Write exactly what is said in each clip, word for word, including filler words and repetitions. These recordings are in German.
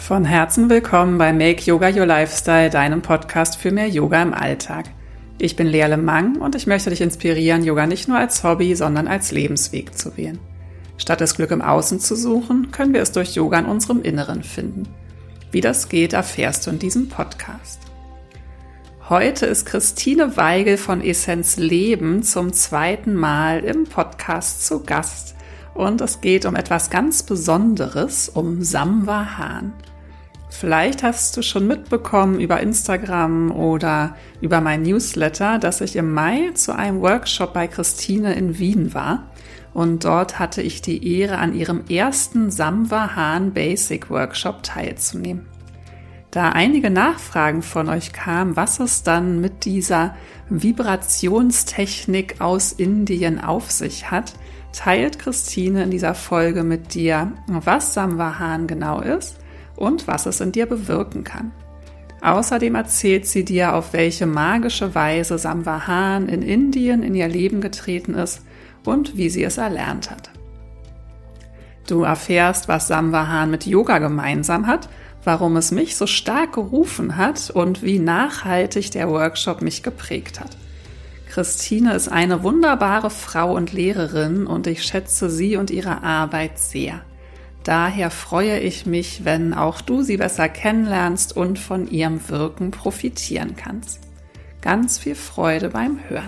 Von Herzen willkommen bei Make Yoga Your Lifestyle, deinem Podcast für mehr Yoga im Alltag. Ich bin Leale Mang und ich möchte dich inspirieren, Yoga nicht nur als Hobby, sondern als Lebensweg zu wählen. Statt das Glück im Außen zu suchen, können wir es durch Yoga in unserem Inneren finden. Wie das geht, erfährst du in diesem Podcast. Heute ist Christine Weigel von Essenz Leben zum zweiten Mal im Podcast zu Gast. Und es geht um etwas ganz Besonderes, um Samvahan. Vielleicht hast du schon mitbekommen über Instagram oder über mein Newsletter, dass ich im Mai zu einem Workshop bei Christine in Wien war. Und dort hatte ich die Ehre, an ihrem ersten Samvahan Basic Workshop teilzunehmen. Da einige Nachfragen von euch kamen, was es dann mit dieser Vibrationstechnik aus Indien auf sich hat, teilt Christine in dieser Folge mit dir, was Samvahan genau ist und was es in dir bewirken kann. Außerdem erzählt sie dir, auf welche magische Weise Samvahan in Indien in ihr Leben getreten ist und wie sie es erlernt hat. Du erfährst, was Samvahan mit Yoga gemeinsam hat, warum es mich so stark gerufen hat und wie nachhaltig der Workshop mich geprägt hat. Christine ist eine wunderbare Frau und Lehrerin und ich schätze sie und ihre Arbeit sehr. Daher freue ich mich, wenn auch du sie besser kennenlernst und von ihrem Wirken profitieren kannst. Ganz viel Freude beim Hören.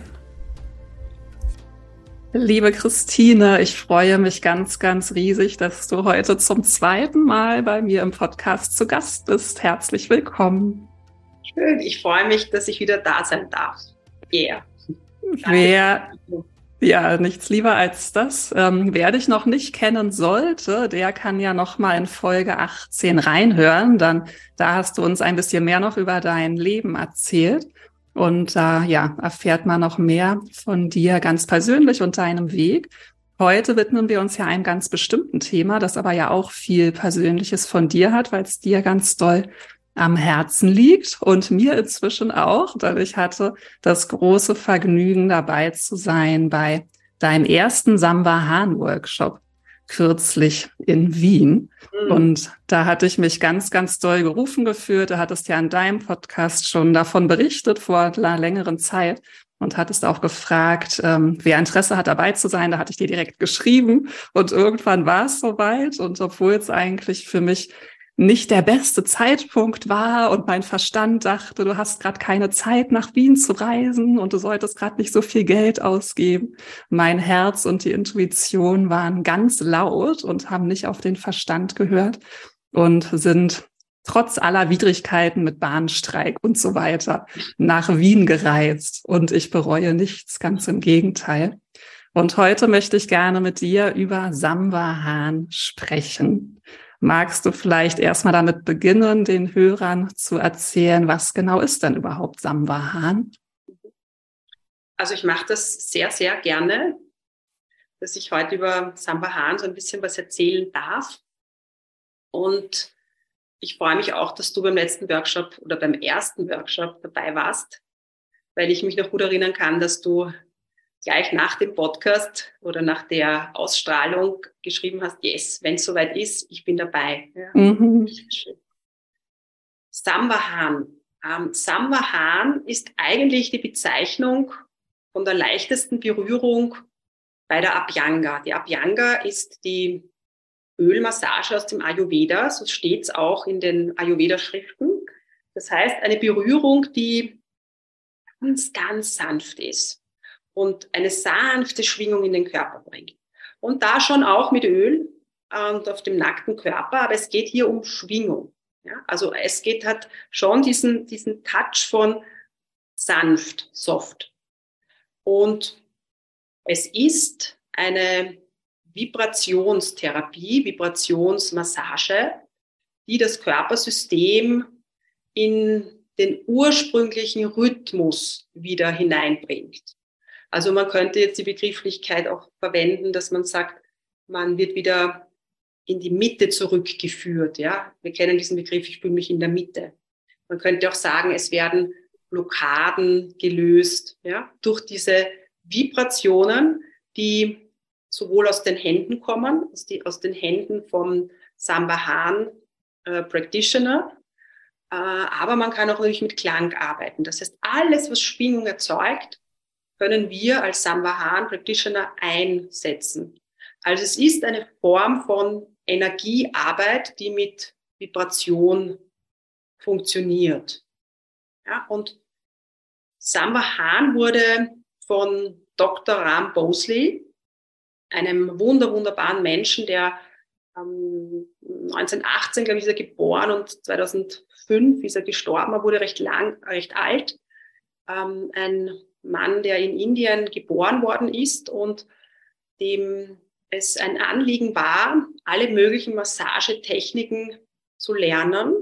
Liebe Christine, ich freue mich ganz, ganz riesig, dass du heute zum zweiten Mal bei mir im Podcast zu Gast bist. Herzlich willkommen. Schön, ich freue mich, dass ich wieder da sein darf. Yeah. Wer, ja, nichts lieber als das. Ähm, wer dich noch nicht kennen sollte, der kann ja noch mal in Folge achtzehn reinhören. Dann, da hast du uns ein bisschen mehr noch über dein Leben erzählt. Und da, äh, ja, erfährt man noch mehr von dir ganz persönlich und deinem Weg. Heute widmen wir uns ja einem ganz bestimmten Thema, das aber ja auch viel Persönliches von dir hat, weil es dir ganz doll am Herzen liegt und mir inzwischen auch, denn ich hatte das große Vergnügen, dabei zu sein bei deinem ersten Samvahan-Workshop kürzlich in Wien. Mhm. Und da hatte ich mich ganz, ganz doll gerufen gefühlt. Du hattest ja in deinem Podcast schon davon berichtet vor einer längeren Zeit und hattest auch gefragt, ähm, wer Interesse hat, dabei zu sein. Da hatte ich dir direkt geschrieben und irgendwann war es soweit. Und obwohl es eigentlich für mich nicht der beste Zeitpunkt war und mein Verstand dachte, du hast gerade keine Zeit, nach Wien zu reisen und du solltest gerade nicht so viel Geld ausgeben. Mein Herz und die Intuition waren ganz laut und haben nicht auf den Verstand gehört und sind trotz aller Widrigkeiten mit Bahnstreik und so weiter nach Wien gereist. Und ich bereue nichts, ganz im Gegenteil. Und heute möchte ich gerne mit dir über Samvahan sprechen. Magst du vielleicht erstmal damit beginnen, den Hörern zu erzählen, was genau ist denn überhaupt Samvahan? Also ich mache das sehr, sehr gerne, dass ich heute über Samvahan so ein bisschen was erzählen darf. Und ich freue mich auch, dass du beim letzten Workshop oder beim ersten Workshop dabei warst, weil ich mich noch gut erinnern kann, dass du gleich nach dem Podcast oder nach der Ausstrahlung geschrieben hast, yes, wenn es soweit ist, ich bin dabei. Ja. Mhm. Samvahan. Ähm, Samvahan ist eigentlich die Bezeichnung von der leichtesten Berührung bei der Abhyanga. Die Abhyanga ist die Ölmassage aus dem Ayurveda, so steht es auch in den Ayurveda-Schriften. Das heißt, eine Berührung, die ganz, ganz sanft ist und eine sanfte Schwingung in den Körper bringt. Und da schon auch mit Öl und auf dem nackten Körper, aber es geht hier um Schwingung. Ja? Also es geht hat schon diesen, diesen Touch von sanft, soft. Und es ist eine Vibrationstherapie, Vibrationsmassage, die das Körpersystem in den ursprünglichen Rhythmus wieder hineinbringt. Also man könnte jetzt die Begrifflichkeit auch verwenden, dass man sagt, man wird wieder in die Mitte zurückgeführt. Ja, wir kennen diesen Begriff, ich fühle mich in der Mitte. Man könnte auch sagen, es werden Blockaden gelöst, ja, durch diese Vibrationen, die sowohl aus den Händen kommen, aus, die, aus den Händen vom Samvahan äh, Practitioner, äh, aber man kann auch natürlich mit Klang arbeiten. Das heißt, alles, was Schwingung erzeugt, können wir als Samvahan Practitioner einsetzen. Also es ist eine Form von Energiearbeit, die mit Vibration funktioniert. Ja, und Samvahan wurde von Doktor Ram Bosley, einem wunder, wunderbaren Menschen, der ähm, neunzehnhundertachtzehn, glaube ich, ist er geboren und zweitausendfünf ist er gestorben. Er wurde recht lang, recht alt. Ähm, ein Mann, der in Indien geboren worden ist und dem es ein Anliegen war, alle möglichen Massagetechniken zu lernen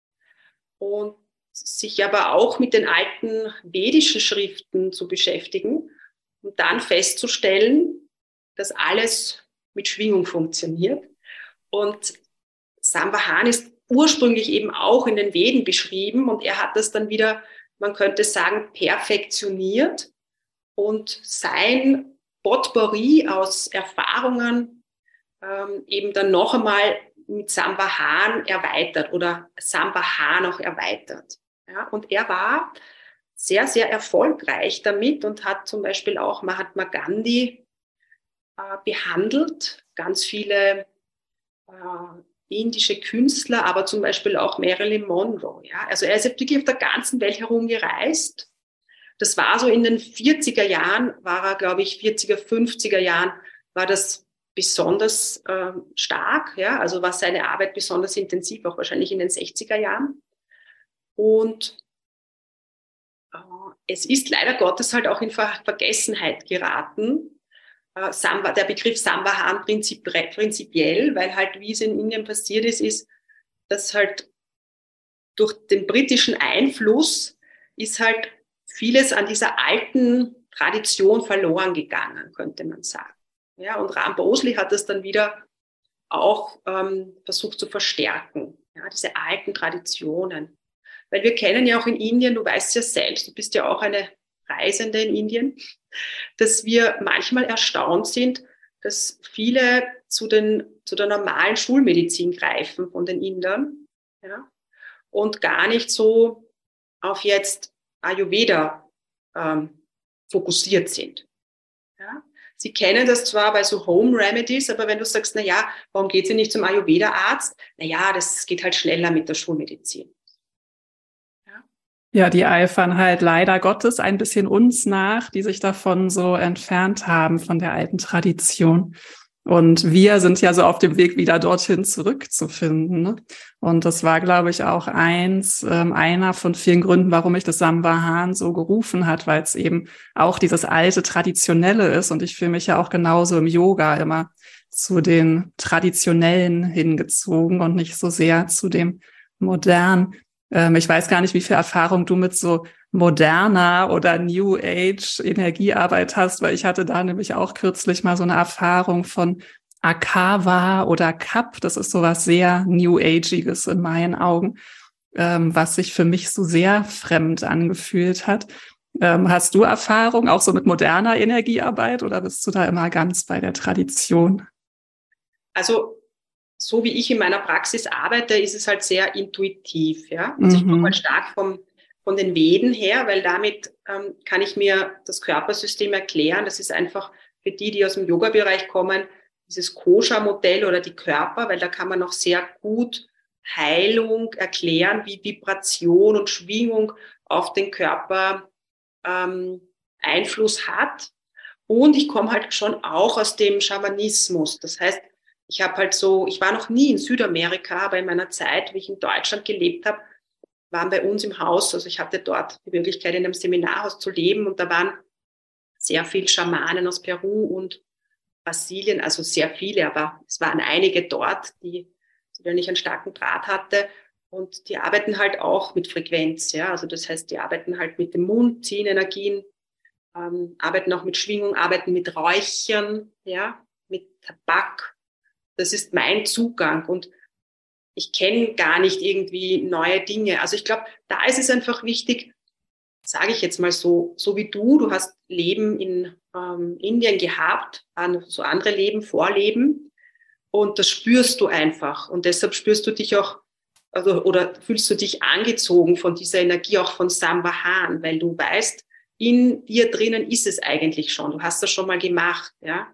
und sich aber auch mit den alten vedischen Schriften zu beschäftigen und dann festzustellen, dass alles mit Schwingung funktioniert. Und Samvahan ist ursprünglich eben auch in den Veden beschrieben und er hat das dann wieder, man könnte sagen, perfektioniert und sein Potpourri aus Erfahrungen ähm, eben dann noch einmal mit Samvahan erweitert oder Samvahan auch erweitert. Ja, und er war sehr, sehr erfolgreich damit und hat zum Beispiel auch Mahatma Gandhi äh, behandelt, ganz viele äh, indische Künstler, aber zum Beispiel auch Marilyn Monroe. Ja? Also er ist wirklich auf der ganzen Welt herumgereist. Das war so in den vierziger Jahren, war er, glaube ich, vierziger, fünfziger Jahren, war das besonders äh, stark. Ja? Also war seine Arbeit besonders intensiv, auch wahrscheinlich in den sechziger Jahren. Und äh, es ist leider Gottes halt auch in Ver- Vergessenheit geraten, äh, Samba, der Begriff Samvahan prinzip, prinzipiell, weil halt, wie es in Indien passiert ist, ist, dass halt durch den britischen Einfluss ist halt vieles an dieser alten Tradition verloren gegangen, könnte man sagen. Ja, und Ram Bosley hat das dann wieder auch ähm, versucht zu verstärken, ja, diese alten Traditionen. Weil wir kennen ja auch in Indien, du weißt ja selbst, du bist ja auch eine Reisende in Indien, dass wir manchmal erstaunt sind, dass viele zu, den, zu der normalen Schulmedizin greifen von den Indern, ja, und gar nicht so auf jetzt Ayurveda ähm, fokussiert sind. Ja. Sie kennen das zwar bei so Home Remedies, aber wenn du sagst, na ja, warum geht sie nicht zum Ayurveda-Arzt? Na ja, das geht halt schneller mit der Schulmedizin. Ja. Ja, die eifern halt leider Gottes ein bisschen uns nach, die sich davon so entfernt haben, von der alten Tradition. Und wir sind ja so auf dem Weg, wieder dorthin zurückzufinden. Ne? Und das war, glaube ich, auch eins, ähm, einer von vielen Gründen, warum mich das Samvahan so gerufen hat, weil es eben auch dieses alte Traditionelle ist. Und ich fühle mich ja auch genauso im Yoga immer zu den Traditionellen hingezogen und nicht so sehr zu dem Modernen. Ähm, ich weiß gar nicht, wie viel Erfahrung du mit so moderner oder New Age Energiearbeit hast, weil ich hatte da nämlich auch kürzlich mal so eine Erfahrung von Akava oder Cup. Das ist sowas sehr New Ageiges in meinen Augen, ähm, was sich für mich so sehr fremd angefühlt hat. Ähm, hast du Erfahrung auch so mit moderner Energiearbeit oder bist du da immer ganz bei der Tradition? Also so wie ich in meiner Praxis arbeite, ist es halt sehr intuitiv. Ja? Also ich komme halt Mhm. stark vom, von den Veden her, weil damit ähm, kann ich mir das Körpersystem erklären. Das ist einfach für die, die aus dem Yoga-Bereich kommen, dieses Kosha-Modell oder die Körper, weil da kann man noch sehr gut Heilung erklären, wie Vibration und Schwingung auf den Körper ähm, Einfluss hat. Und ich komme halt schon auch aus dem Schamanismus. Das heißt, ich habe halt so, ich war noch nie in Südamerika, aber in meiner Zeit, wie ich in Deutschland gelebt habe, waren bei uns im Haus, also ich hatte dort die Möglichkeit, in einem Seminarhaus zu leben und da waren sehr viele Schamanen aus Peru und Brasilien, also sehr viele, aber es waren einige dort, die, zu denen ich einen starken Draht hatte und die arbeiten halt auch mit Frequenz, ja, also das heißt, die arbeiten halt mit dem Mund, ziehen Energien, ähm, arbeiten auch mit Schwingung, arbeiten mit Räuchern, ja, mit Tabak. Das ist mein Zugang und ich kenne gar nicht irgendwie neue Dinge. Also ich glaube, da ist es einfach wichtig, sage ich jetzt mal so, so wie du, du hast Leben in ähm, Indien gehabt, so andere Leben, Vorleben und das spürst du einfach und deshalb spürst du dich auch also, oder fühlst du dich angezogen von dieser Energie, auch von Samvahan, weil du weißt, in dir drinnen ist es eigentlich schon. Du hast das schon mal gemacht, ja.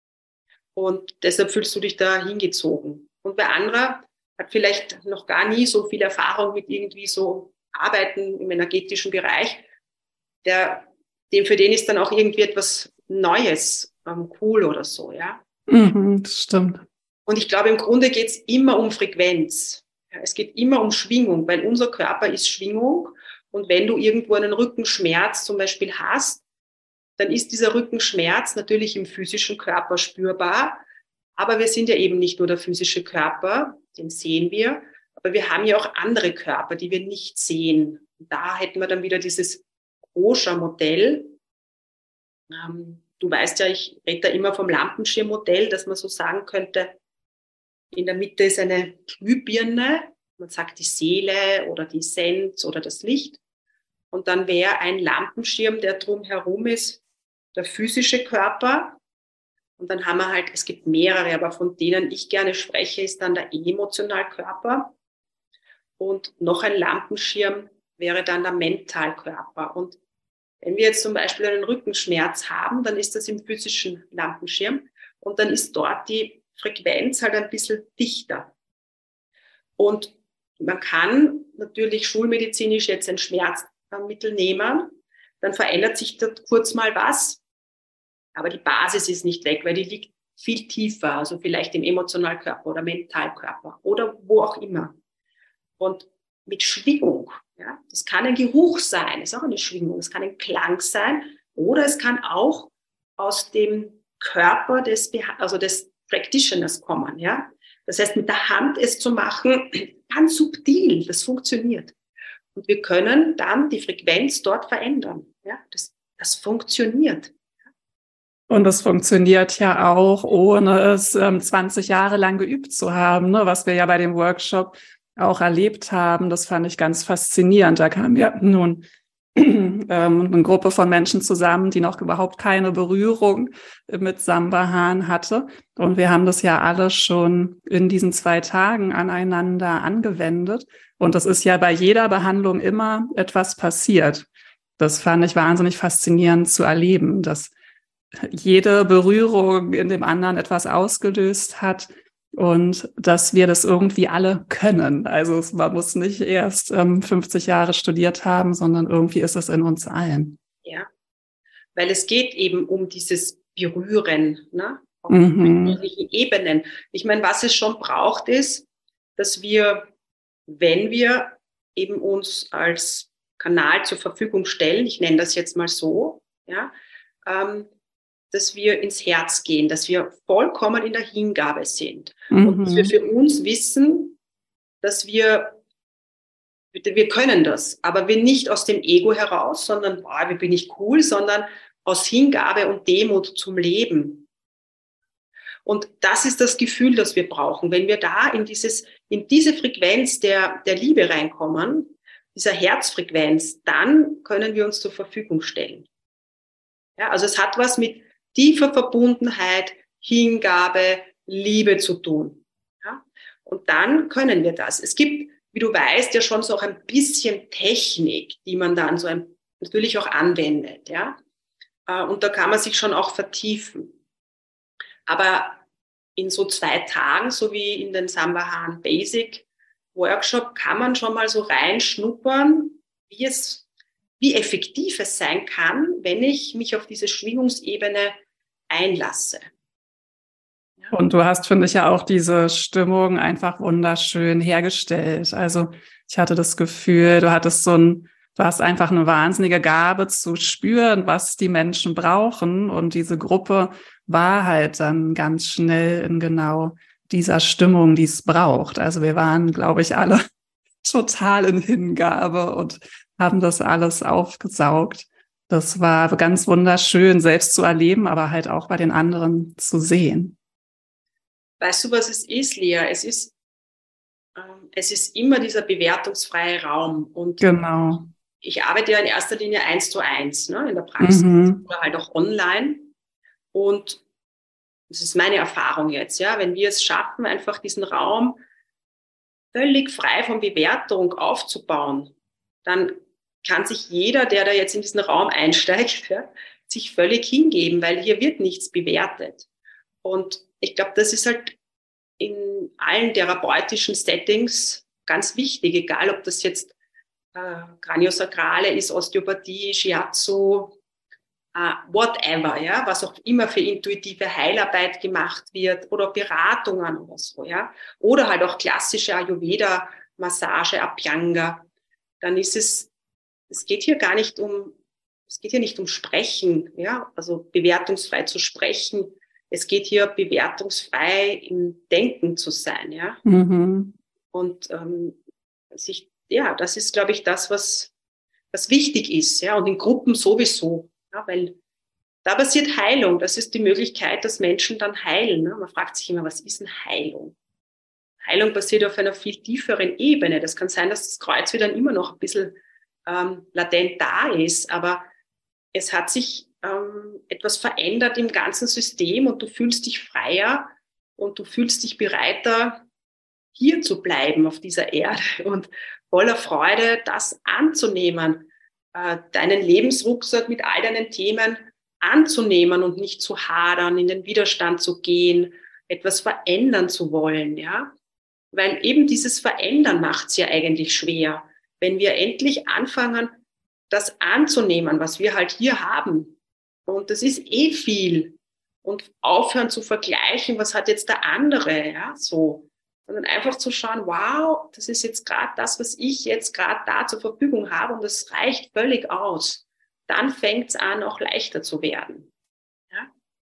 Und deshalb fühlst du dich da hingezogen. Und bei anderer hat vielleicht noch gar nie so viel Erfahrung mit irgendwie so Arbeiten im energetischen Bereich. Der, dem, für den ist dann auch irgendwie etwas Neues, ähm, cool oder so, ja. Mhm, das stimmt. Und ich glaube, im Grunde geht es immer um Frequenz. Ja, es geht immer um Schwingung, weil unser Körper ist Schwingung. Und wenn du irgendwo einen Rückenschmerz zum Beispiel hast, dann ist dieser Rückenschmerz natürlich im physischen Körper spürbar. Aber wir sind ja eben nicht nur der physische Körper, den sehen wir, aber wir haben ja auch andere Körper, die wir nicht sehen. Und da hätten wir dann wieder dieses Koscher-Modell. Ähm, du weißt ja, ich rede da immer vom Lampenschirmmodell, dass man so sagen könnte, in der Mitte ist eine Glühbirne, man sagt die Seele oder die Essenz oder das Licht. Und dann wäre ein Lampenschirm, der drumherum ist, der physische Körper. Und dann haben wir halt, es gibt mehrere, aber von denen ich gerne spreche, ist dann der Emotionalkörper. Und noch ein Lampenschirm wäre dann der Mentalkörper. Und wenn wir jetzt zum Beispiel einen Rückenschmerz haben, dann ist das im physischen Lampenschirm. Und dann ist dort die Frequenz halt ein bisschen dichter. Und man kann natürlich schulmedizinisch jetzt ein Schmerzmittel nehmen, dann verändert sich dort kurz mal was, aber die Basis ist nicht weg, weil die liegt viel tiefer, also vielleicht im Emotionalkörper oder Mentalkörper oder wo auch immer. Und mit Schwingung, ja, das kann ein Geruch sein, ist auch eine Schwingung, es kann ein Klang sein oder es kann auch aus dem Körper des, also des Practitioners kommen, ja. Das heißt, mit der Hand es zu machen, ganz subtil, das funktioniert. Und wir können dann die Frequenz dort verändern, ja. Das, das funktioniert. Und das funktioniert ja auch, ohne es ähm, zwanzig Jahre lang geübt zu haben, ne? Was wir ja bei dem Workshop auch erlebt haben. Das fand ich ganz faszinierend. Da kam ja nun ähm, eine Gruppe von Menschen zusammen, die noch überhaupt keine Berührung mit Samvahan hatte. Und wir haben das ja alle schon in diesen zwei Tagen aneinander angewendet. Und das ist ja bei jeder Behandlung immer etwas passiert. Das fand ich wahnsinnig faszinierend zu erleben, dass jede Berührung in dem anderen etwas ausgelöst hat und dass wir das irgendwie alle können. Also es, man muss nicht erst ähm, fünfzig Jahre studiert haben, sondern irgendwie ist es in uns allen. Ja, weil es geht eben um dieses Berühren, ne? Auf Mhm. unterschiedlichen Ebenen. Ich meine, was es schon braucht, ist, dass wir, wenn wir eben uns als Kanal zur Verfügung stellen, ich nenne das jetzt mal so, ja, ähm, dass wir ins Herz gehen, dass wir vollkommen in der Hingabe sind. Mhm. Und dass wir für uns wissen, dass wir, wir können das, aber wir nicht aus dem Ego heraus, sondern, boah, wie bin ich cool, sondern aus Hingabe und Demut zum Leben. Und das ist das Gefühl, das wir brauchen. Wenn wir da in dieses, in diese Frequenz der, der Liebe reinkommen, dieser Herzfrequenz, dann können wir uns zur Verfügung stellen. Ja, also es hat was mit tiefer Verbundenheit, Hingabe, Liebe zu tun. Ja? Und dann können wir das. Es gibt, wie du weißt, ja schon so auch ein bisschen Technik, die man dann so ein, natürlich auch anwendet. Ja? Und da kann man sich schon auch vertiefen. Aber in so zwei Tagen, so wie in den Samvahan Basic Workshop, kann man schon mal so reinschnuppern, wie es wie effektiv es sein kann, wenn ich mich auf diese Schwingungsebene einlasse. Ja. Und du hast, finde ich, ja auch diese Stimmung einfach wunderschön hergestellt. Also ich hatte das Gefühl, du hattest so ein, du hast einfach eine wahnsinnige Gabe zu spüren, was die Menschen brauchen. Und diese Gruppe war halt dann ganz schnell in genau dieser Stimmung, die es braucht. Also wir waren, glaube ich, alle total in Hingabe und haben das alles aufgesaugt. Das war ganz wunderschön, selbst zu erleben, aber halt auch bei den anderen zu sehen. Weißt du, was es ist, Lea? Es ist, ähm, es ist immer dieser bewertungsfreie Raum. Und genau. Ich arbeite ja in erster Linie eins zu eins, ne, in der Praxis, Mhm. oder halt auch online. Und das ist meine Erfahrung jetzt, ja, wenn wir es schaffen, einfach diesen Raum völlig frei von Bewertung aufzubauen, dann kann sich jeder, der da jetzt in diesen Raum einsteigt, ja, sich völlig hingeben, weil hier wird nichts bewertet. Und ich glaube, das ist halt in allen therapeutischen Settings ganz wichtig, egal ob das jetzt äh, Kraniosakrale ist, Osteopathie, Shiatsu, äh, whatever, ja, was auch immer für intuitive Heilarbeit gemacht wird oder Beratungen oder so, ja, oder halt auch klassische Ayurveda-Massage, Abhyanga, dann ist es, es geht hier gar nicht um, es geht hier nicht um Sprechen, ja, also bewertungsfrei zu sprechen. Es geht hier bewertungsfrei im Denken zu sein, ja. Mhm. Und ähm, sich, ja, das ist, glaube ich, das, was, was wichtig ist, ja, und in Gruppen sowieso, ja, weil da passiert Heilung. Das ist die Möglichkeit, dass Menschen dann heilen. Ne? Man fragt sich immer, was ist denn Heilung? Heilung passiert auf einer viel tieferen Ebene. Das kann sein, dass das Kreuz wieder immer noch ein bisschen ähm, latent da ist, aber es hat sich ähm, etwas verändert im ganzen System und du fühlst dich freier und du fühlst dich bereiter, hier zu bleiben auf dieser Erde und voller Freude das anzunehmen, äh, deinen Lebensrucksack mit all deinen Themen anzunehmen und nicht zu hadern, in den Widerstand zu gehen, etwas verändern zu wollen, ja. Weil eben dieses Verändern macht es ja eigentlich schwer. Wenn wir endlich anfangen, das anzunehmen, was wir halt hier haben. Und das ist eh viel. Und aufhören zu vergleichen, was hat jetzt der andere, ja, so. Sondern einfach zu schauen, wow, das ist jetzt gerade das, was ich jetzt gerade da zur Verfügung habe und das reicht völlig aus. Dann fängt es an, auch leichter zu werden. Ja,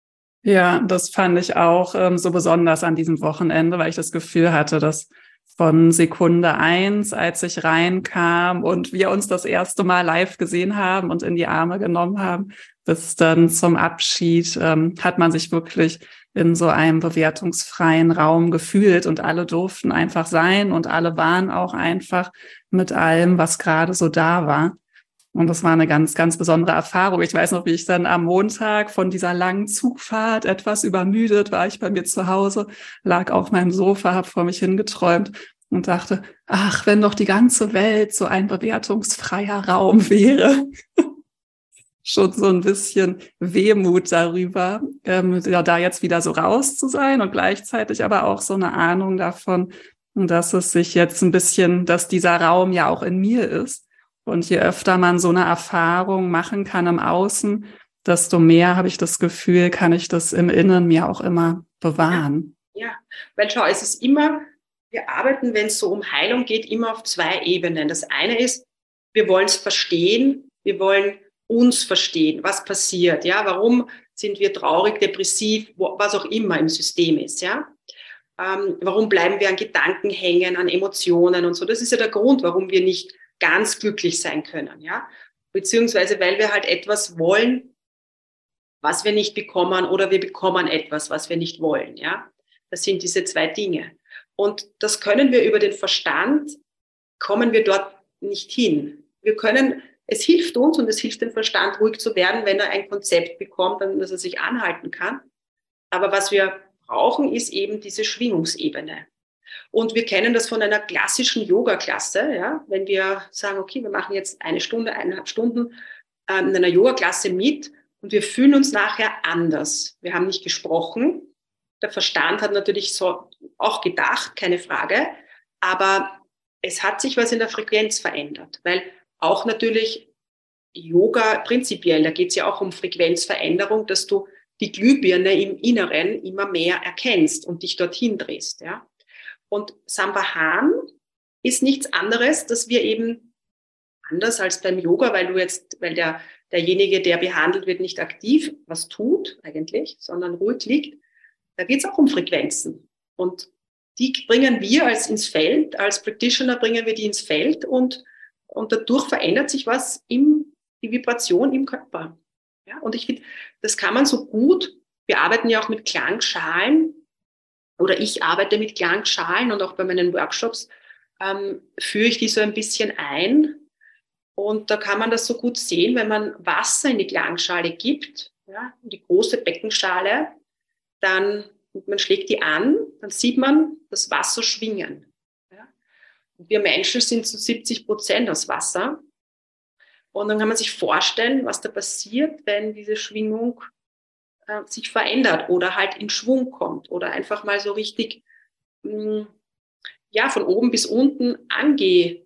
Ja, das fand ich auch ähm, so besonders an diesem Wochenende, weil ich das Gefühl hatte, dass von Sekunde eins, als ich reinkam und wir uns das erste Mal live gesehen haben und in die Arme genommen haben, bis dann zum Abschied, ähm, hat man sich wirklich in so einem bewertungsfreien Raum gefühlt und alle durften einfach sein und alle waren auch einfach mit allem, was gerade so da war. Und das war eine ganz, ganz besondere Erfahrung. Ich weiß noch, wie ich dann am Montag von dieser langen Zugfahrt etwas übermüdet war ich bei mir zu Hause, lag auf meinem Sofa, habe vor mich hingeträumt und dachte, ach, wenn doch die ganze Welt so ein bewertungsfreier Raum wäre. Schon so ein bisschen Wehmut darüber, ähm, ja, da jetzt wieder so raus zu sein und gleichzeitig aber auch so eine Ahnung davon, dass es sich jetzt ein bisschen, dass dieser Raum ja auch in mir ist. Und je öfter man so eine Erfahrung machen kann im Außen, desto mehr habe ich das Gefühl, kann ich das im Innen mir auch immer bewahren. ja, weil schau, es ist immer, wir arbeiten, wenn es so um Heilung geht, immer auf zwei Ebenen. Das eine ist, wir wollen es verstehen, wir wollen uns verstehen, was passiert, ja, warum sind wir traurig, depressiv, was auch immer im System ist, ja. Ähm, warum bleiben wir an Gedanken hängen, an Emotionen und so. Das ist ja der Grund, warum wir nicht ganz glücklich sein können, ja. Beziehungsweise, weil wir halt etwas wollen, was wir nicht bekommen, oder wir bekommen etwas, was wir nicht wollen, ja. Das sind diese zwei Dinge. Und das können wir über den Verstand, kommen wir dort nicht hin. Wir können, es hilft uns und es hilft dem Verstand, ruhig zu werden, wenn er ein Konzept bekommt, dann, dass er sich anhalten kann. Aber was wir brauchen, ist eben diese Schwingungsebene. Und wir kennen das von einer klassischen Yoga-Klasse, ja, wenn wir sagen, okay, wir machen jetzt eine Stunde, eineinhalb Stunden äh, in einer Yoga-Klasse mit und wir fühlen uns nachher anders. Wir haben nicht gesprochen. Der Verstand hat natürlich so auch gedacht, keine Frage, aber es hat sich was in der Frequenz verändert, weil auch natürlich Yoga prinzipiell, da geht es ja auch um Frequenzveränderung, dass du die Glühbirne im Inneren immer mehr erkennst und dich dorthin drehst, ja. Und Samvahan ist nichts anderes, dass wir eben anders als beim Yoga, weil du jetzt, weil der, derjenige, der behandelt wird, nicht aktiv was tut eigentlich, sondern ruhig liegt, da geht es auch um Frequenzen. Und die bringen wir als ins Feld, als Practitioner bringen wir die ins Feld und, und dadurch verändert sich was im, die Vibration im Körper. Ja, und ich finde, das kann man so gut, wir arbeiten ja auch mit Klangschalen, oder ich arbeite mit Klangschalen und auch bei meinen Workshops ähm, führe ich die so ein bisschen ein. Und da kann man das so gut sehen, wenn man Wasser in die Klangschale gibt, ja, in die große Beckenschale, dann man schlägt die an, dann sieht man das Wasser schwingen. Ja. Wir Menschen sind zu siebzig Prozent aus Wasser. Und dann kann man sich vorstellen, was da passiert, wenn diese Schwingung äh, sich verändert oder halt in Schwung kommt oder einfach mal so richtig mh, ja, von oben bis unten angeschlagen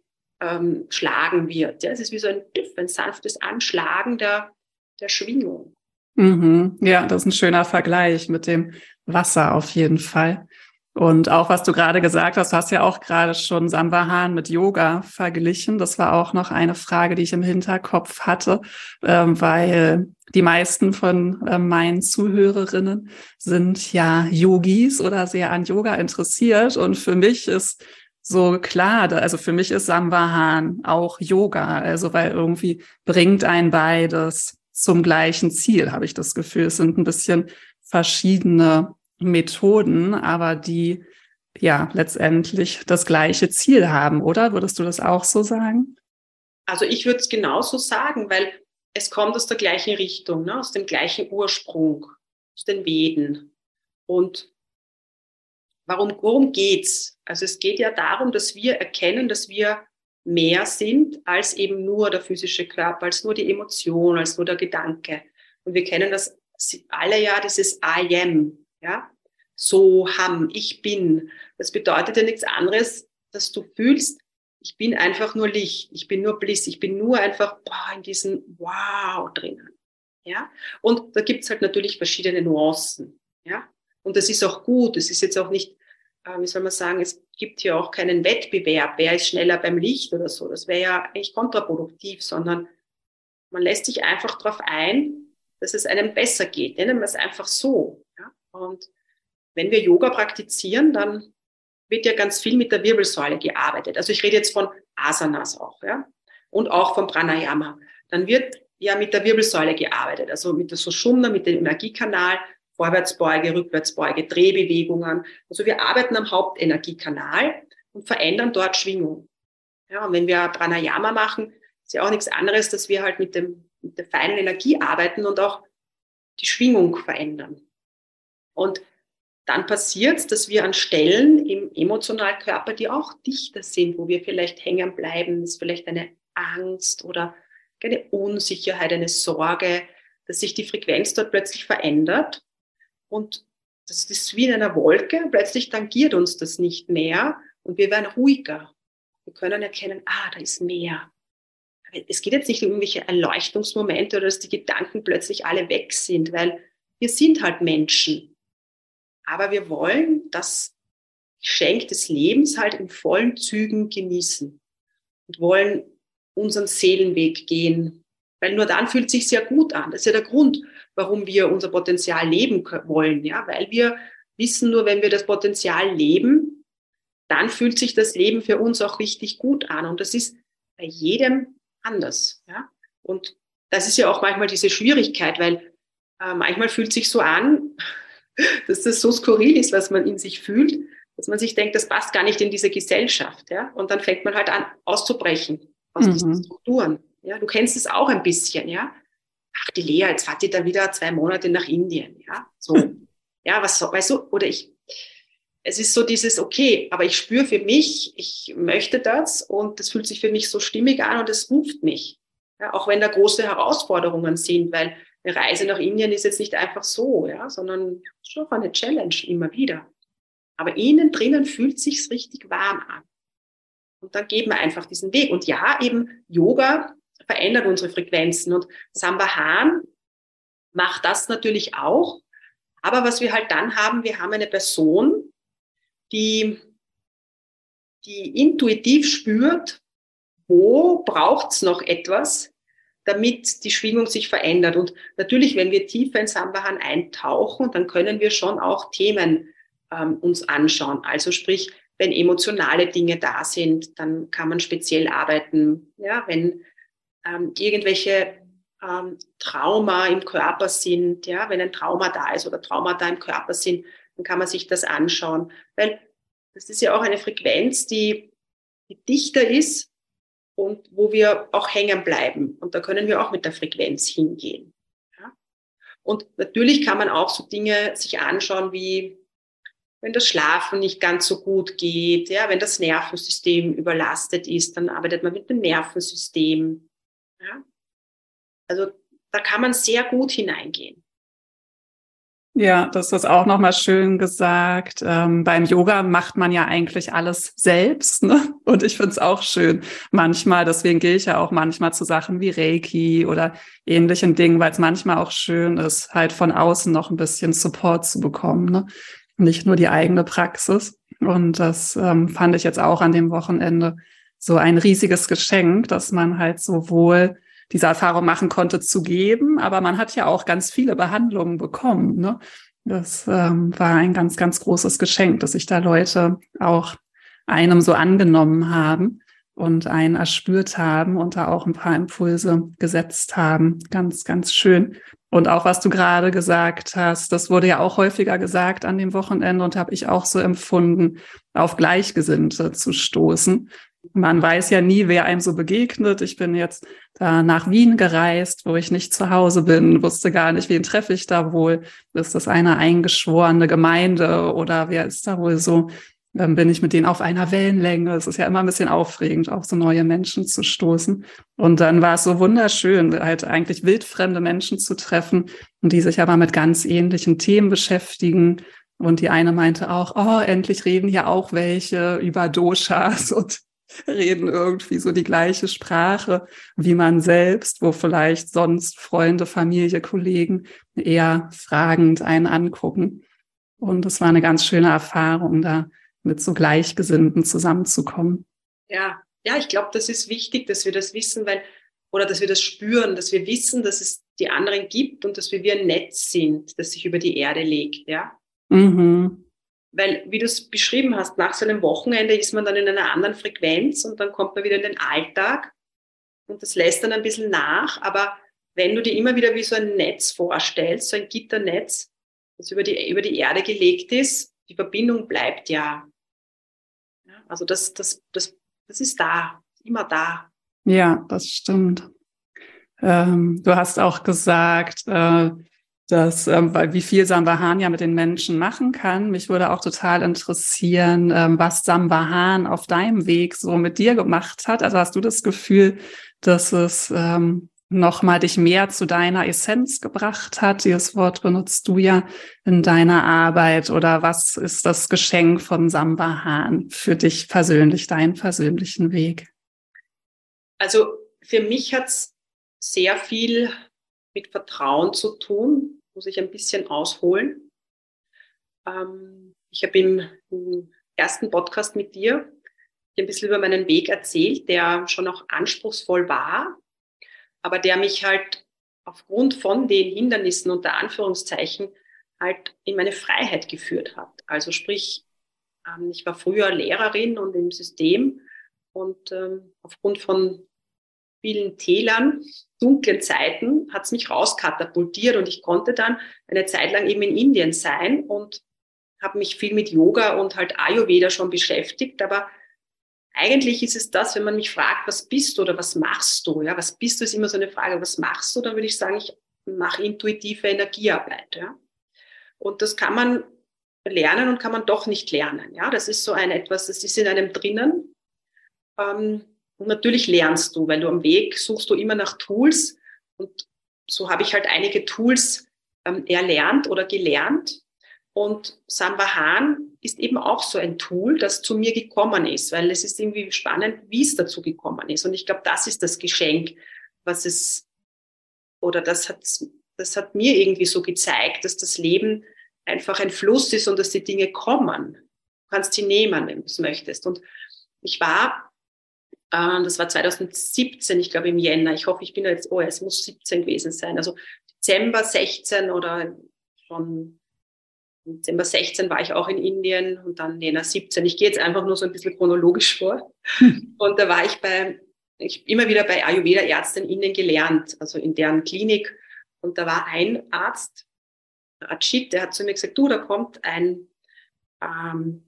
ähm, wird. Ja, es ist wie so ein Düff, ein sanftes Anschlagen der, der Schwingung. Mhm. Ja, das ist ein schöner Vergleich mit dem Wasser auf jeden Fall. Und auch was du gerade gesagt hast, du hast ja auch gerade schon Samvahan mit Yoga verglichen. Das war auch noch eine Frage, die ich im Hinterkopf hatte, ähm, weil die meisten von äh, meinen Zuhörerinnen sind ja Yogis oder sehr an Yoga interessiert. Und für mich ist so klar, da, also für mich ist Samvahan auch Yoga, also weil irgendwie bringt ein beides zum gleichen Ziel, habe ich das Gefühl. Es sind ein bisschen verschiedene Methoden, aber die ja letztendlich das gleiche Ziel haben, oder? Würdest du das auch so sagen? Also ich würde es genauso sagen, weil es kommt aus der gleichen Richtung, ne? Aus dem gleichen Ursprung, aus den Veden. Und warum, worum geht's? Also es geht ja darum, dass wir erkennen, dass wir mehr sind als eben nur der physische Körper, als nur die Emotion, als nur der Gedanke. Und wir kennen das alle ja, dieses I am, ja, so ham, ich bin. Das bedeutet ja nichts anderes, dass du fühlst, ich bin einfach nur Licht, ich bin nur Bliss, ich bin nur einfach boah, in diesem Wow drinnen. Ja? Und da gibt's halt natürlich verschiedene Nuancen. Ja? Und das ist auch gut, es ist jetzt auch nicht, äh, wie soll man sagen, es gibt hier auch keinen Wettbewerb, wer ist schneller beim Licht oder so. Das wäre ja eigentlich kontraproduktiv, sondern man lässt sich einfach darauf ein, dass es einem besser geht. Nennen wir es einfach so. Ja? Und wenn wir Yoga praktizieren, dann wird ja ganz viel mit der Wirbelsäule gearbeitet. Also ich rede jetzt von Asanas auch, ja, und auch vom Pranayama. Dann wird ja mit der Wirbelsäule gearbeitet, also mit der Sushumna, mit dem Energiekanal, Vorwärtsbeuge, Rückwärtsbeuge, Drehbewegungen. Also wir arbeiten am Hauptenergiekanal und verändern dort Schwingung. Ja, und wenn wir Pranayama machen, ist ja auch nichts anderes, dass wir halt mit, dem, mit der feinen Energie arbeiten und auch die Schwingung verändern. Und dann passiert es, dass wir an Stellen im Emotionalkörper, die auch dichter sind, wo wir vielleicht hängen bleiben, ist vielleicht eine Angst oder eine Unsicherheit, eine Sorge, dass sich die Frequenz dort plötzlich verändert und das ist wie in einer Wolke, plötzlich tangiert uns das nicht mehr und wir werden ruhiger. Wir können erkennen, ah, da ist mehr. Es geht jetzt nicht um irgendwelche Erleuchtungsmomente oder dass die Gedanken plötzlich alle weg sind, weil wir sind halt Menschen. Aber wir wollen das Geschenk des Lebens halt in vollen Zügen genießen und wollen unseren Seelenweg gehen. Weil nur dann fühlt es sich sehr gut an. Das ist ja der Grund, warum wir unser Potenzial leben wollen. Ja? Weil wir wissen, nur wenn wir das Potenzial leben, dann fühlt sich das Leben für uns auch richtig gut an. Und das ist bei jedem anders. Ja? Und das ist ja auch manchmal diese Schwierigkeit, weil äh, manchmal fühlt es sich so an, dass das so skurril ist, was man in sich fühlt, dass man sich denkt, das passt gar nicht in diese Gesellschaft. Ja? Und dann fängt man halt an, auszubrechen aus mhm. diesen Strukturen. Ja? Du kennst es auch ein bisschen. Ja? Ach, die Lea, jetzt fährt die da wieder zwei Monate nach Indien. Ja, so. Ja, was so, weißt du, oder ich, es ist so dieses, okay, aber ich spüre für mich, ich möchte das und das fühlt sich für mich so stimmig an und es ruft mich. Ja, auch wenn da große Herausforderungen sind, weil eine Reise nach Indien ist jetzt nicht einfach so, ja, sondern schon eine Challenge immer wieder. Aber innen drinnen fühlt es sich richtig warm an. Und dann geben wir einfach diesen Weg. Und ja, eben Yoga verändert unsere Frequenzen. Und Samvahan macht das natürlich auch. Aber was wir halt dann haben, wir haben eine Person, die, die intuitiv spürt, wo braucht es noch etwas, damit die Schwingung sich verändert. Und natürlich, wenn wir tiefer in Samvahan eintauchen, dann können wir schon auch Themen ähm, uns anschauen. Also sprich, wenn emotionale Dinge da sind, dann kann man speziell arbeiten. Ja, wenn ähm, irgendwelche ähm, Trauma im Körper sind, ja, wenn ein Trauma da ist oder Traumata im Körper sind, dann kann man sich das anschauen. Weil das ist ja auch eine Frequenz, die, die dichter ist und wo wir auch hängen bleiben. Und da können wir auch mit der Frequenz hingehen. Ja? Und natürlich kann man auch so Dinge sich anschauen wie wenn das Schlafen nicht ganz so gut geht, ja, wenn das Nervensystem überlastet ist, dann arbeitet man mit dem Nervensystem. Ja. Also da kann man sehr gut hineingehen. Ja, das ist auch nochmal schön gesagt. Ähm, beim Yoga macht man ja eigentlich alles selbst, ne? Und ich finde es auch schön manchmal, deswegen gehe ich ja auch manchmal zu Sachen wie Reiki oder ähnlichen Dingen, weil es manchmal auch schön ist, halt von außen noch ein bisschen Support zu bekommen, ne? Nicht nur die eigene Praxis. Und das ähm, fand ich jetzt auch an dem Wochenende so ein riesiges Geschenk, dass man halt sowohl diese Erfahrung machen konnte, zu geben, aber man hat ja auch ganz viele Behandlungen bekommen, ne? Das ähm, war ein ganz, ganz großes Geschenk, dass sich da Leute auch einem so angenommen haben und einen erspürt haben und da auch ein paar Impulse gesetzt haben. Ganz, ganz schön. Und auch, was du gerade gesagt hast, das wurde ja auch häufiger gesagt an dem Wochenende und habe ich auch so empfunden, auf Gleichgesinnte zu stoßen. Man weiß ja nie, wer einem so begegnet. Ich bin jetzt da nach Wien gereist, wo ich nicht zu Hause bin, wusste gar nicht, wen treffe ich da wohl. Ist das eine eingeschworene Gemeinde oder wer ist da wohl so? Dann bin ich mit denen auf einer Wellenlänge. Es ist ja immer ein bisschen aufregend, auf so neue Menschen zu stoßen. Und dann war es so wunderschön, halt eigentlich wildfremde Menschen zu treffen, die sich aber mit ganz ähnlichen Themen beschäftigen. Und die eine meinte auch, oh, endlich reden hier auch welche über Doshas und reden irgendwie so die gleiche Sprache wie man selbst, wo vielleicht sonst Freunde, Familie, Kollegen eher fragend einen angucken. Und es war eine ganz schöne Erfahrung, da mit so Gleichgesinnten zusammenzukommen. Ja, ja, ich glaube, das ist wichtig, dass wir das wissen, weil, oder dass wir das spüren, dass wir wissen, dass es die anderen gibt und dass wir wie ein Netz sind, das sich über die Erde legt, ja. Mhm. Weil, wie du es beschrieben hast, nach so einem Wochenende ist man dann in einer anderen Frequenz und dann kommt man wieder in den Alltag und das lässt dann ein bisschen nach. Aber wenn du dir immer wieder wie so ein Netz vorstellst, so ein Gitternetz, das über die, über die Erde gelegt ist, die Verbindung bleibt ja. Ja, also das, das, das, das ist da, immer da. Ja, das stimmt. Ähm, du hast auch gesagt, äh, dass, ähm, weil wie viel Samvahan ja mit den Menschen machen kann. Mich würde auch total interessieren, ähm, was Samvahan auf deinem Weg so mit dir gemacht hat. Also hast du das Gefühl, dass es ähm, nochmal dich mehr zu deiner Essenz gebracht hat? Dieses Wort benutzt du ja in deiner Arbeit. Oder was ist das Geschenk von Samvahan für dich persönlich, deinen persönlichen Weg? Also für mich hat es sehr viel mit Vertrauen zu tun, muss ich ein bisschen ausholen. Ähm, ich habe im, im ersten Podcast mit dir ein bisschen über meinen Weg erzählt, der schon auch anspruchsvoll war, aber der mich halt aufgrund von den Hindernissen unter Anführungszeichen halt in meine Freiheit geführt hat. Also sprich, ähm, ich war früher Lehrerin und im System und ähm, aufgrund von vielen Tälern, dunklen Zeiten, hat es mich rauskatapultiert und ich konnte dann eine Zeit lang eben in Indien sein und habe mich viel mit Yoga und halt Ayurveda schon beschäftigt, aber eigentlich ist es das, wenn man mich fragt, was bist du oder was machst du? Ja, was bist du, ist immer so eine Frage, was machst du? Dann würde ich sagen, ich mache intuitive Energiearbeit. Ja. Und das kann man lernen und kann man doch nicht lernen. Ja, das ist so ein etwas, das ist in einem drinnen. Ähm, Und natürlich lernst du, weil du am Weg suchst du immer nach Tools. Und so habe ich halt einige Tools ähm, erlernt oder gelernt. Und Samvahan ist eben auch so ein Tool, das zu mir gekommen ist, weil es ist irgendwie spannend, wie es dazu gekommen ist. Und ich glaube, das ist das Geschenk, was es, oder das hat, das hat mir irgendwie so gezeigt, dass das Leben einfach ein Fluss ist und dass die Dinge kommen. Du kannst sie nehmen, wenn du es möchtest. Und ich war Das war zwanzig siebzehn, ich glaube im Jänner. Ich hoffe, ich bin jetzt, oh, es muss siebzehn gewesen sein. Also Dezember sechzehn oder schon Dezember sechzehn war ich auch in Indien und dann Jänner siebzehn. Ich gehe jetzt einfach nur so ein bisschen chronologisch vor. Hm. Und da war ich bei, ich immer wieder bei Ayurveda-Ärzten in Indien gelernt, also in deren Klinik. Und da war ein Arzt, Rachit, der hat zu mir gesagt, du, da kommt ein, ähm,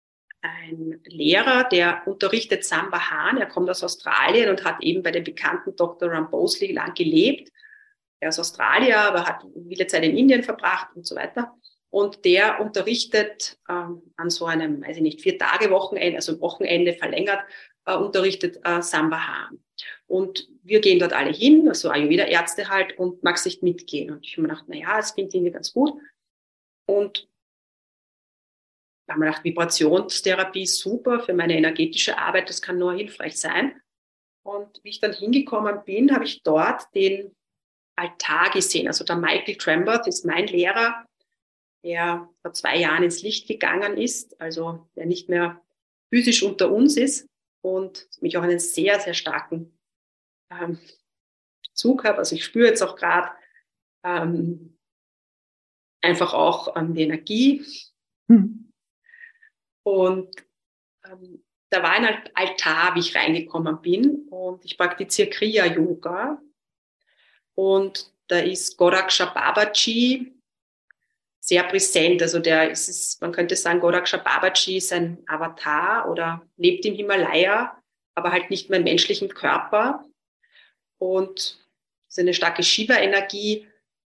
ein Lehrer, der unterrichtet Samvahan. Er kommt aus Australien und hat eben bei dem bekannten Doktor Ram Bosley lang gelebt. Er ist Australier, aber hat viele Zeit in Indien verbracht und so weiter. Und der unterrichtet ähm, an so einem, weiß ich nicht, Vier-Tage-Wochenende, also Wochenende verlängert, äh, unterrichtet äh, Sambahan. Und wir gehen dort alle hin, also Ayurveda-Ärzte halt, und magst nicht mitgehen. Und ich habe mir gedacht, na ja, das finde ich irgendwie ganz gut. Und da haben wir gedacht, Vibrationstherapie ist super für meine energetische Arbeit, das kann nur hilfreich sein. Und wie ich dann hingekommen bin, habe ich dort den Altar gesehen. Also der Michael Tremberth ist mein Lehrer, der vor zwei Jahren ins Licht gegangen ist, also der nicht mehr physisch unter uns ist und mich auch einen sehr, sehr starken ähm, Bezug habe. Also ich spüre jetzt auch gerade ähm, einfach auch ähm, die Energie. Hm. Und ähm, da war ein Altar, wie ich reingekommen bin, und ich praktiziere Kriya-Yoga. Und da ist Goraksha Babaji sehr präsent. Also der ist, ist, man könnte sagen, Goraksha Babaji ist ein Avatar oder lebt im Himalaya, aber halt nicht mehr im menschlichen Körper. Und es ist eine starke Shiva-Energie,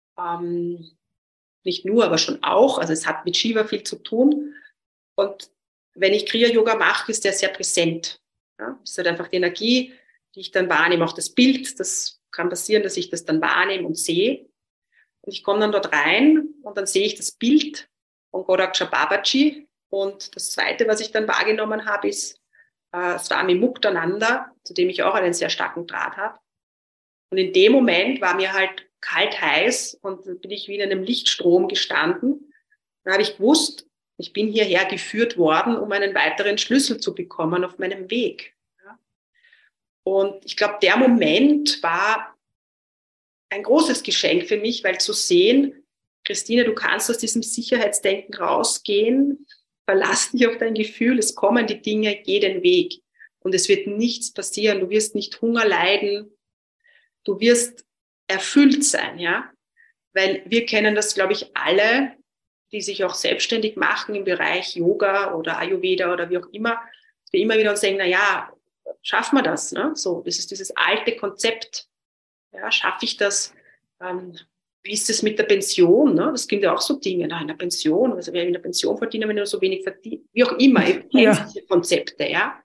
ähm, nicht nur, aber schon auch. Also es hat mit Shiva viel zu tun. Und wenn ich Kriya-Yoga mache, ist der sehr präsent. Ja? Es ist halt einfach die Energie, die ich dann wahrnehme, auch das Bild. Das kann passieren, dass ich das dann wahrnehme und sehe. Und ich komme dann dort rein und dann sehe ich das Bild von Goraksha Babaji. Und das Zweite, was ich dann wahrgenommen habe, ist äh, Swami Muktananda, zu dem ich auch einen sehr starken Draht habe. Und in dem Moment war mir halt kalt heiß und dann bin ich wie in einem Lichtstrom gestanden. Dann habe ich gewusst, ich bin hierher geführt worden, um einen weiteren Schlüssel zu bekommen auf meinem Weg. Ja. Und ich glaube, der Moment war ein großes Geschenk für mich, weil zu sehen, Christine, du kannst aus diesem Sicherheitsdenken rausgehen, verlass dich auf dein Gefühl, es kommen die Dinge jeden Weg und es wird nichts passieren, du wirst nicht Hunger leiden, du wirst erfüllt sein, ja, weil wir kennen das, glaube ich, alle, die sich auch selbstständig machen im Bereich Yoga oder Ayurveda oder wie auch immer, dass wir immer wieder uns denken, na ja, schaffen wir das, ne? So, das ist dieses alte Konzept. Ja, schaffe ich das? Ähm, wie ist es mit der Pension? Ne? Das gibt ja auch so Dinge. Na, in der Pension, also wer in der Pension verdient, wenn er so wenig verdient, wie auch immer, ihr kennt ja diese Konzepte, ja.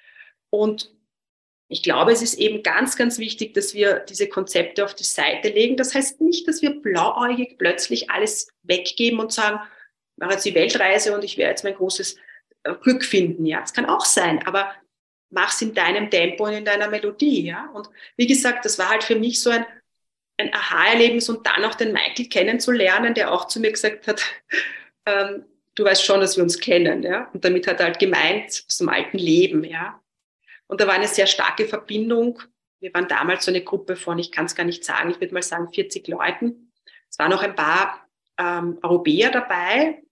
Und ich glaube, es ist eben ganz, ganz wichtig, dass wir diese Konzepte auf die Seite legen. Das heißt nicht, dass wir blauäugig plötzlich alles weggeben und sagen, ich mache jetzt die Weltreise und ich werde jetzt mein großes Glück finden. Ja, das kann auch sein, aber mach's in deinem Tempo und in deiner Melodie, ja. Und wie gesagt, das war halt für mich so ein, ein Aha-Erlebnis und dann auch den Michael kennenzulernen, der auch zu mir gesagt hat, ähm, du weißt schon, dass wir uns kennen, ja. Und damit hat er halt gemeint, aus dem alten Leben, ja. Und da war eine sehr starke Verbindung. Wir waren damals so eine Gruppe von, ich kann es gar nicht sagen, ich würde mal sagen vierzig Leuten. Es waren noch ein paar ähm, Europäer dabei,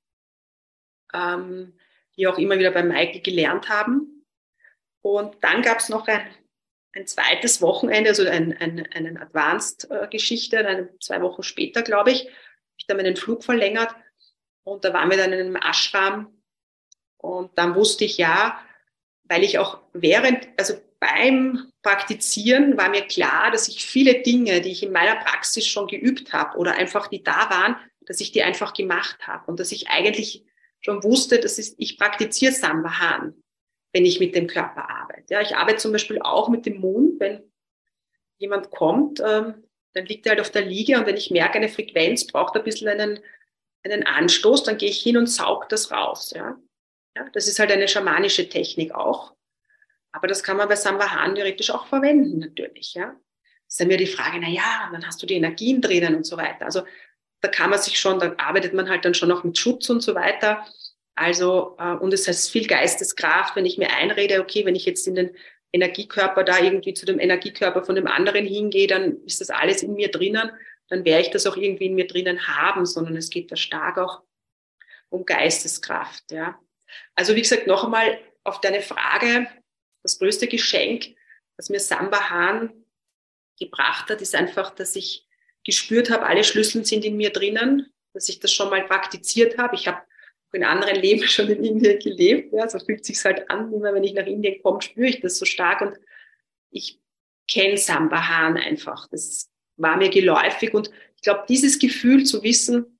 ähm, die auch immer wieder bei Michael gelernt haben. Und dann gab es noch ein, ein zweites Wochenende, also ein, ein, eine Advanced-Geschichte, eine, zwei Wochen später, glaube ich, habe ich dann meinen Flug verlängert und da waren wir dann in einem Ashram und dann wusste ich ja, weil ich auch während, also beim Praktizieren war mir klar, dass ich viele Dinge, die ich in meiner Praxis schon geübt habe oder einfach die da waren, dass ich die einfach gemacht habe und dass ich eigentlich schon wusste, dass ich, ich praktiziere Sambahan, wenn ich mit dem Körper arbeite. Ja, ich arbeite zum Beispiel auch mit dem Mund, wenn jemand kommt, ähm, dann liegt er halt auf der Liege und wenn ich merke, eine Frequenz braucht ein bisschen einen, einen Anstoß, dann gehe ich hin und saug das raus. Ja. Ja, das ist halt eine schamanische Technik auch. Aber das kann man bei Sambahan theoretisch auch verwenden, natürlich. Ja. Das ist dann wieder die Frage, na ja, dann hast du die Energien drinnen und so weiter. Also da kann man sich schon, da arbeitet man halt dann schon auch mit Schutz und so weiter. Also, äh, und es heißt viel Geisteskraft, wenn ich mir einrede, okay, wenn ich jetzt in den Energiekörper da irgendwie zu dem Energiekörper von dem anderen hingehe, dann ist das alles in mir drinnen, dann werde ich das auch irgendwie in mir drinnen haben, sondern es geht da stark auch um Geisteskraft, ja. Also wie gesagt, noch einmal auf deine Frage, das größte Geschenk, was mir Sambahan gebracht hat, ist einfach, dass ich gespürt habe, alle Schlüssel sind in mir drinnen, dass ich das schon mal praktiziert habe. Ich habe in anderen Leben schon in Indien gelebt, ja, so fühlt es sich halt an, immer wenn ich nach Indien komme, spüre ich das so stark und ich kenne Sambahan einfach. Das war mir geläufig und ich glaube, dieses Gefühl zu wissen, ich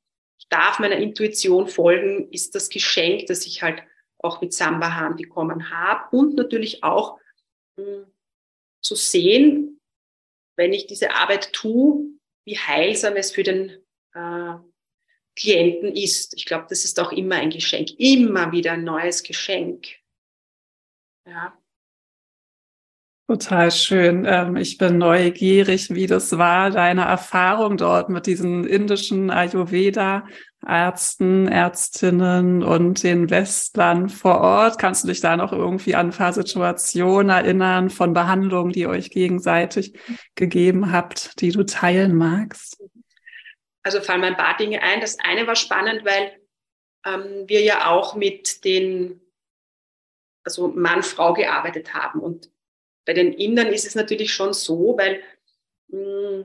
darf meiner Intuition folgen, ist das Geschenk, das ich halt auch mit Sambahan bekommen habe. Und natürlich auch mh, zu sehen, wenn ich diese Arbeit tue, wie heilsam es für den äh, Klienten ist. Ich glaube, das ist auch immer ein Geschenk, immer wieder ein neues Geschenk. Ja. Total schön. Ähm, ich bin neugierig, wie das war, deine Erfahrung dort mit diesen indischen Ayurveda-Ärzten, Ärztinnen und den Westlern vor Ort. Kannst du dich da noch irgendwie an ein paar Situationen erinnern von Behandlungen, die ihr euch gegenseitig gegeben habt, die du teilen magst? Also fallen mir ein paar Dinge ein. Das eine war spannend, weil ähm, wir ja auch mit den, also Mann-Frau gearbeitet haben. Und bei den Indern ist es natürlich schon so, weil mh,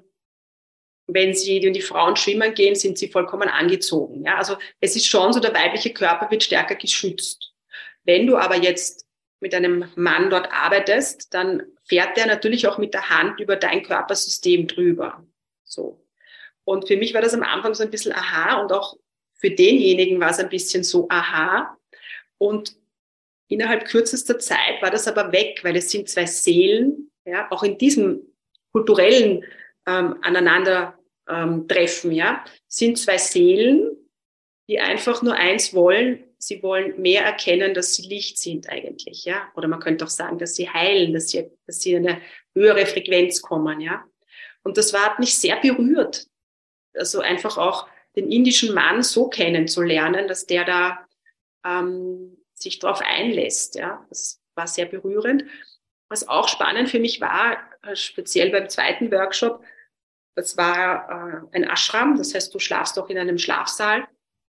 wenn sie und die Frauen schwimmen gehen, sind sie vollkommen angezogen. Ja? Also es ist schon so, der weibliche Körper wird stärker geschützt. Wenn du aber jetzt mit einem Mann dort arbeitest, dann fährt der natürlich auch mit der Hand über dein Körpersystem drüber. So. Und für mich war das am Anfang so ein bisschen aha und auch für denjenigen war es ein bisschen so aha. Und innerhalb kürzester Zeit war das aber weg, weil es sind zwei Seelen, ja, auch in diesem kulturellen ähm, Aneinandertreffen, ähm, ja, sind zwei Seelen, die einfach nur eins wollen. Sie wollen mehr erkennen, dass sie Licht sind eigentlich, ja. Oder man könnte auch sagen, dass sie heilen, dass sie, dass sie in eine höhere Frequenz kommen, ja. Und das war, hat mich sehr berührt. Also einfach auch den indischen Mann so kennenzulernen, dass der da ähm, sich darauf einlässt. Ja, das war sehr berührend. Was auch spannend für mich war, speziell beim zweiten Workshop, das war äh, ein Ashram, das heißt, du schlafst doch in einem Schlafsaal.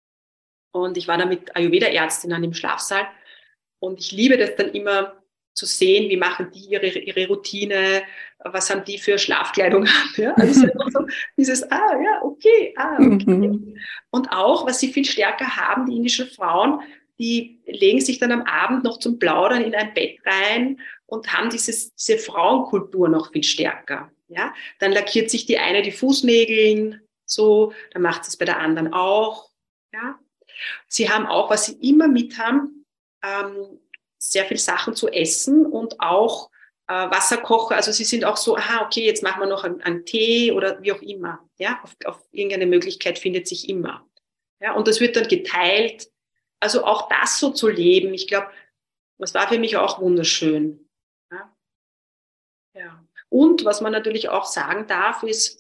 Und ich war da mit Ayurveda-Ärztinnen im Schlafsaal. Und ich liebe das dann immer zu sehen, wie machen die ihre, ihre Routine, was haben die für Schlafkleidung an. Ja? Also so dieses, ah ja, okay, ah, okay. Und auch, was sie viel stärker haben, die indischen Frauen, die legen sich dann am Abend noch zum Plaudern in ein Bett rein und haben dieses, diese Frauenkultur noch viel stärker. Ja? Dann lackiert sich die eine die Fußnägel so, dann macht sie es bei der anderen auch. Ja? Sie haben auch, was sie immer mit haben, ähm, sehr viel Sachen zu essen und auch äh, Wasserkocher. Also sie sind auch so, aha, okay, jetzt machen wir noch einen, einen Tee oder wie auch immer. Ja, auf, auf irgendeine Möglichkeit findet sich immer. Ja, und das wird dann geteilt. Also auch das so zu leben, ich glaube, das war für mich auch wunderschön. Ja. Ja. Und was man natürlich auch sagen darf, ist,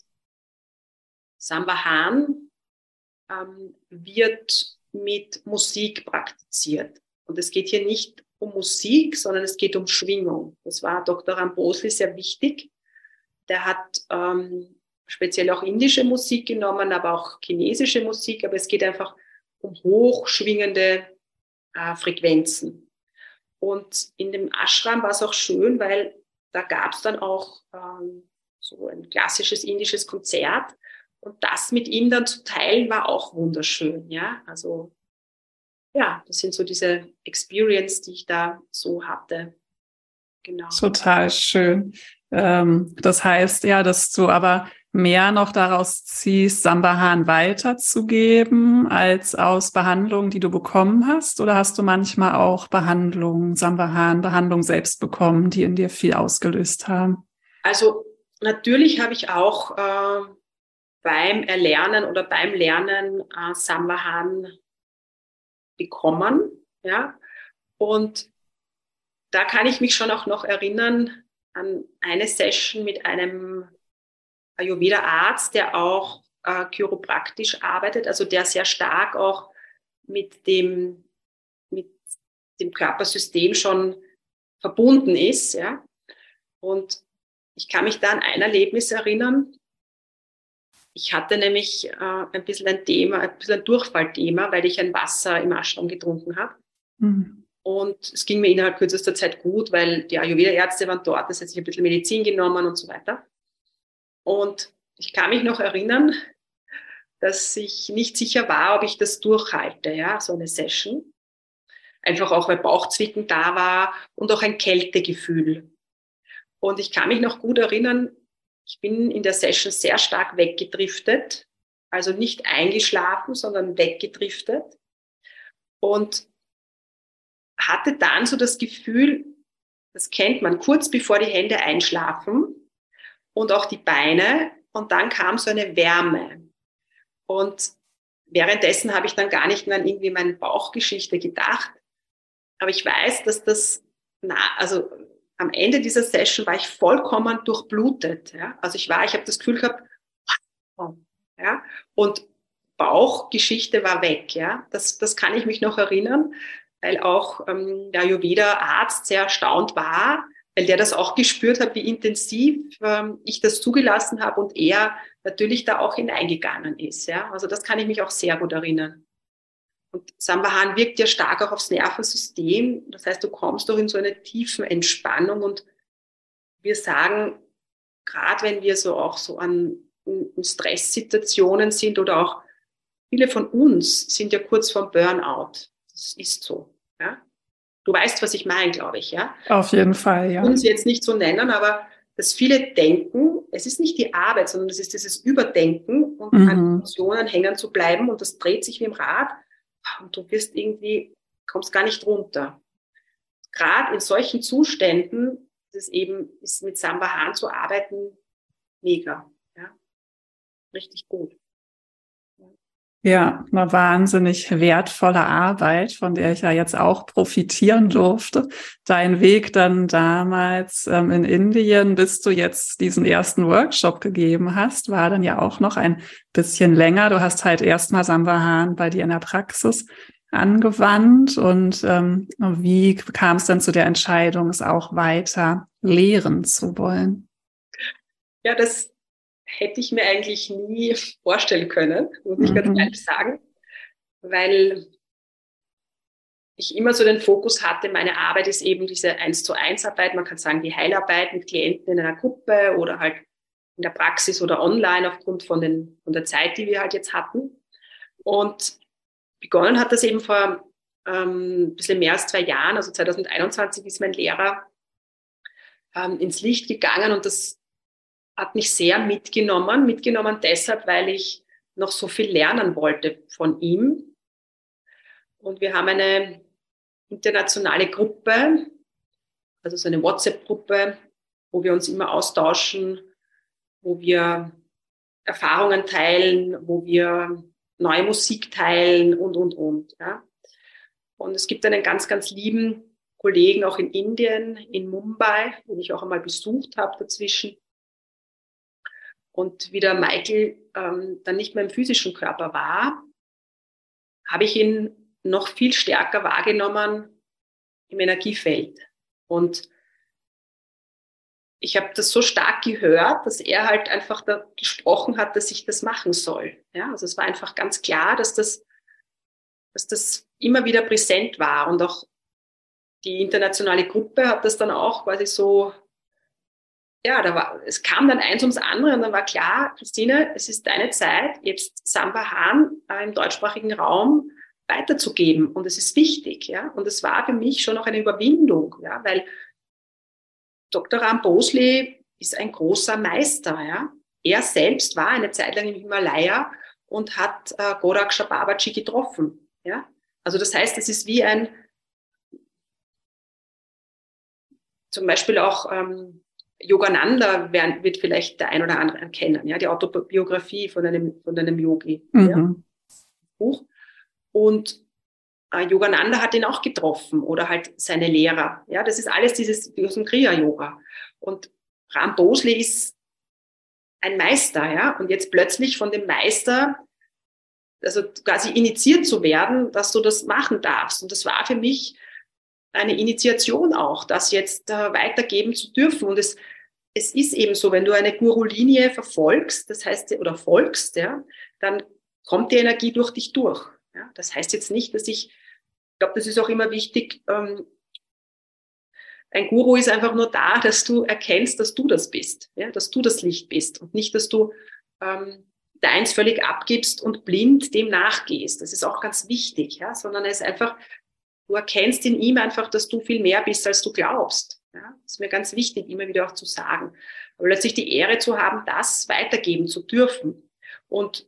Sambahan ähm, wird mit Musik praktiziert. Und es geht hier nicht um Musik, sondern es geht um Schwingung. Das war Doktor Ramposli sehr wichtig. Der hat ähm, speziell auch indische Musik genommen, aber auch chinesische Musik. Aber es geht einfach um hochschwingende äh, Frequenzen. Und in dem Ashram war es auch schön, weil da gab es dann auch ähm, so ein klassisches indisches Konzert. Und das mit ihm dann zu teilen, war auch wunderschön. Ja, also ja, das sind so diese Experience, die ich da so hatte. Genau. Total schön. Ähm, das heißt ja, dass du aber mehr noch daraus ziehst, Sambahan weiterzugeben, als aus Behandlungen, die du bekommen hast? Oder hast du manchmal auch Behandlungen, Sambahan, Behandlungen selbst bekommen, die in dir viel ausgelöst haben? Also natürlich habe ich auch äh, beim Erlernen oder beim Lernen äh, Sambahan bekommen, ja, und da kann ich mich schon auch noch erinnern an eine Session mit einem Ayurveda-Arzt, der auch äh, chiropraktisch arbeitet, also der sehr stark auch mit dem, mit dem Körpersystem schon verbunden ist, ja, und ich kann mich da an ein Erlebnis erinnern. Ich hatte nämlich äh, ein bisschen ein Thema, ein bisschen ein Durchfallthema, weil ich ein Wasser im Ashram getrunken habe. Mhm. Und es ging mir innerhalb kürzester Zeit gut, weil die Ayurveda-Ärzte waren dort, das heißt, ich habe ein bisschen Medizin genommen und so weiter. Und ich kann mich noch erinnern, dass ich nicht sicher war, ob ich das durchhalte, ja, so eine Session. Einfach auch, weil Bauchzwicken da war und auch ein Kältegefühl. Und ich kann mich noch gut erinnern, ich bin in der Session sehr stark weggedriftet also nicht eingeschlafen, sondern weggedriftet und hatte dann so das Gefühl, das kennt man, kurz bevor die Hände einschlafen und auch die Beine, und dann kam so eine Wärme. Und währenddessen habe ich dann gar nicht mehr an irgendwie meine Bauchgeschichte gedacht, aber ich weiß, dass das, na, also am Ende dieser Session war ich vollkommen durchblutet. Ja? Also ich war, ich habe das Gefühl gehabt, ja, und Bauchgeschichte war weg. Ja? Das, das kann ich mich noch erinnern, weil auch ähm, der Ayurveda-Arzt sehr erstaunt war, weil der das auch gespürt hat, wie intensiv ähm, ich das zugelassen habe und er natürlich da auch hineingegangen ist. Ja? Also das kann ich mich auch sehr gut erinnern. Und Samvahan wirkt ja stark auch aufs Nervensystem. Das heißt, du kommst doch in so eine tiefe Entspannung. Und wir sagen, gerade wenn wir so auch so an in Stresssituationen sind oder auch viele von uns sind ja kurz vorm Burnout. Das ist so. Ja? Du weißt, was ich meine, glaube ich. Ja? Auf jeden Fall, ja. Ich will es jetzt nicht so nennen, aber dass viele denken, es ist nicht die Arbeit, sondern es ist dieses Überdenken und Mhm. an Emotionen hängen zu bleiben und das dreht sich wie im Rad und du wirst irgendwie, kommst gar nicht runter. Gerade in solchen Zuständen ist es eben, ist mit Samvahan zu arbeiten mega, ja, richtig gut. Ja, eine wahnsinnig wertvolle Arbeit, von der ich ja jetzt auch profitieren durfte. Dein Weg dann damals ähm, in Indien, bis du jetzt diesen ersten Workshop gegeben hast, war dann ja auch noch ein bisschen länger. Du hast halt erstmal Samvahan bei dir in der Praxis angewandt. Und ähm, wie kam es dann zu der Entscheidung, es auch weiter lehren zu wollen? Ja, das hätte ich mir eigentlich nie vorstellen können, muss ich Mhm. ganz ehrlich sagen, weil ich immer so den Fokus hatte, meine Arbeit ist eben diese eins zu eins Arbeit, man kann sagen die Heilarbeit mit Klienten in einer Gruppe oder halt in der Praxis oder online aufgrund von, den, von der Zeit, die wir halt jetzt hatten. Und begonnen hat das eben vor ähm, ein bisschen mehr als zwei Jahren, also zwanzig einundzwanzig ist mein Lehrer ähm, ins Licht gegangen und das hat mich sehr mitgenommen, mitgenommen deshalb, weil ich noch so viel lernen wollte von ihm. Und wir haben eine internationale Gruppe, also so eine WhatsApp-Gruppe, wo wir uns immer austauschen, wo wir Erfahrungen teilen, wo wir neue Musik teilen und, und, und. Ja. Und es gibt einen ganz, ganz lieben Kollegen auch in Indien, in Mumbai, den ich auch einmal besucht habe dazwischen. Und wie der Michael ähm, dann nicht mehr im physischen Körper war, habe ich ihn noch viel stärker wahrgenommen im Energiefeld. Und ich habe das so stark gehört, dass er halt einfach da gesprochen hat, dass ich das machen soll. Ja, also es war einfach ganz klar, dass das, dass das immer wieder präsent war. Und auch die internationale Gruppe hat das dann auch quasi so, ja, da war, es kam dann eins ums andere und dann war klar, Christine, es ist deine Zeit, jetzt Samvahan äh, im deutschsprachigen Raum weiterzugeben. Und es ist wichtig, ja. Und es war für mich schon auch eine Überwindung, ja, weil Doktor Ram Bhosle ist ein großer Meister, ja. Er selbst war eine Zeit lang im Himalaya und hat äh, Goraksha Babaji getroffen, ja. Also das heißt, es ist wie ein, zum Beispiel auch ähm, Yogananda werden, wird vielleicht der ein oder andere kennen, ja, die Autobiografie von einem, von einem Yogi, Mhm. ja, Buch. Und äh, Yogananda hat ihn auch getroffen oder halt seine Lehrer. Ja, das ist alles dieses aus dem Kriya-Yoga. Und Ram Bhosle ist ein Meister, ja, und jetzt plötzlich von dem Meister, also quasi initiiert zu werden, dass du das machen darfst. Und das war für mich eine Initiation auch, das jetzt äh, weitergeben zu dürfen. Und es, es ist eben so, wenn du eine Guru-Linie verfolgst, das heißt, oder folgst, ja, dann kommt die Energie durch dich durch. Ja. Das heißt jetzt nicht, dass ich, ich glaube, das ist auch immer wichtig, ähm, ein Guru ist einfach nur da, dass du erkennst, dass du das bist, ja, dass du das Licht bist und nicht, dass du ähm, deins völlig abgibst und blind dem nachgehst. Das ist auch ganz wichtig, ja, sondern es ist einfach, du erkennst in ihm einfach, dass du viel mehr bist, als du glaubst. Ja? Das ist mir ganz wichtig, immer wieder auch zu sagen. Aber letztlich die Ehre zu haben, das weitergeben zu dürfen. Und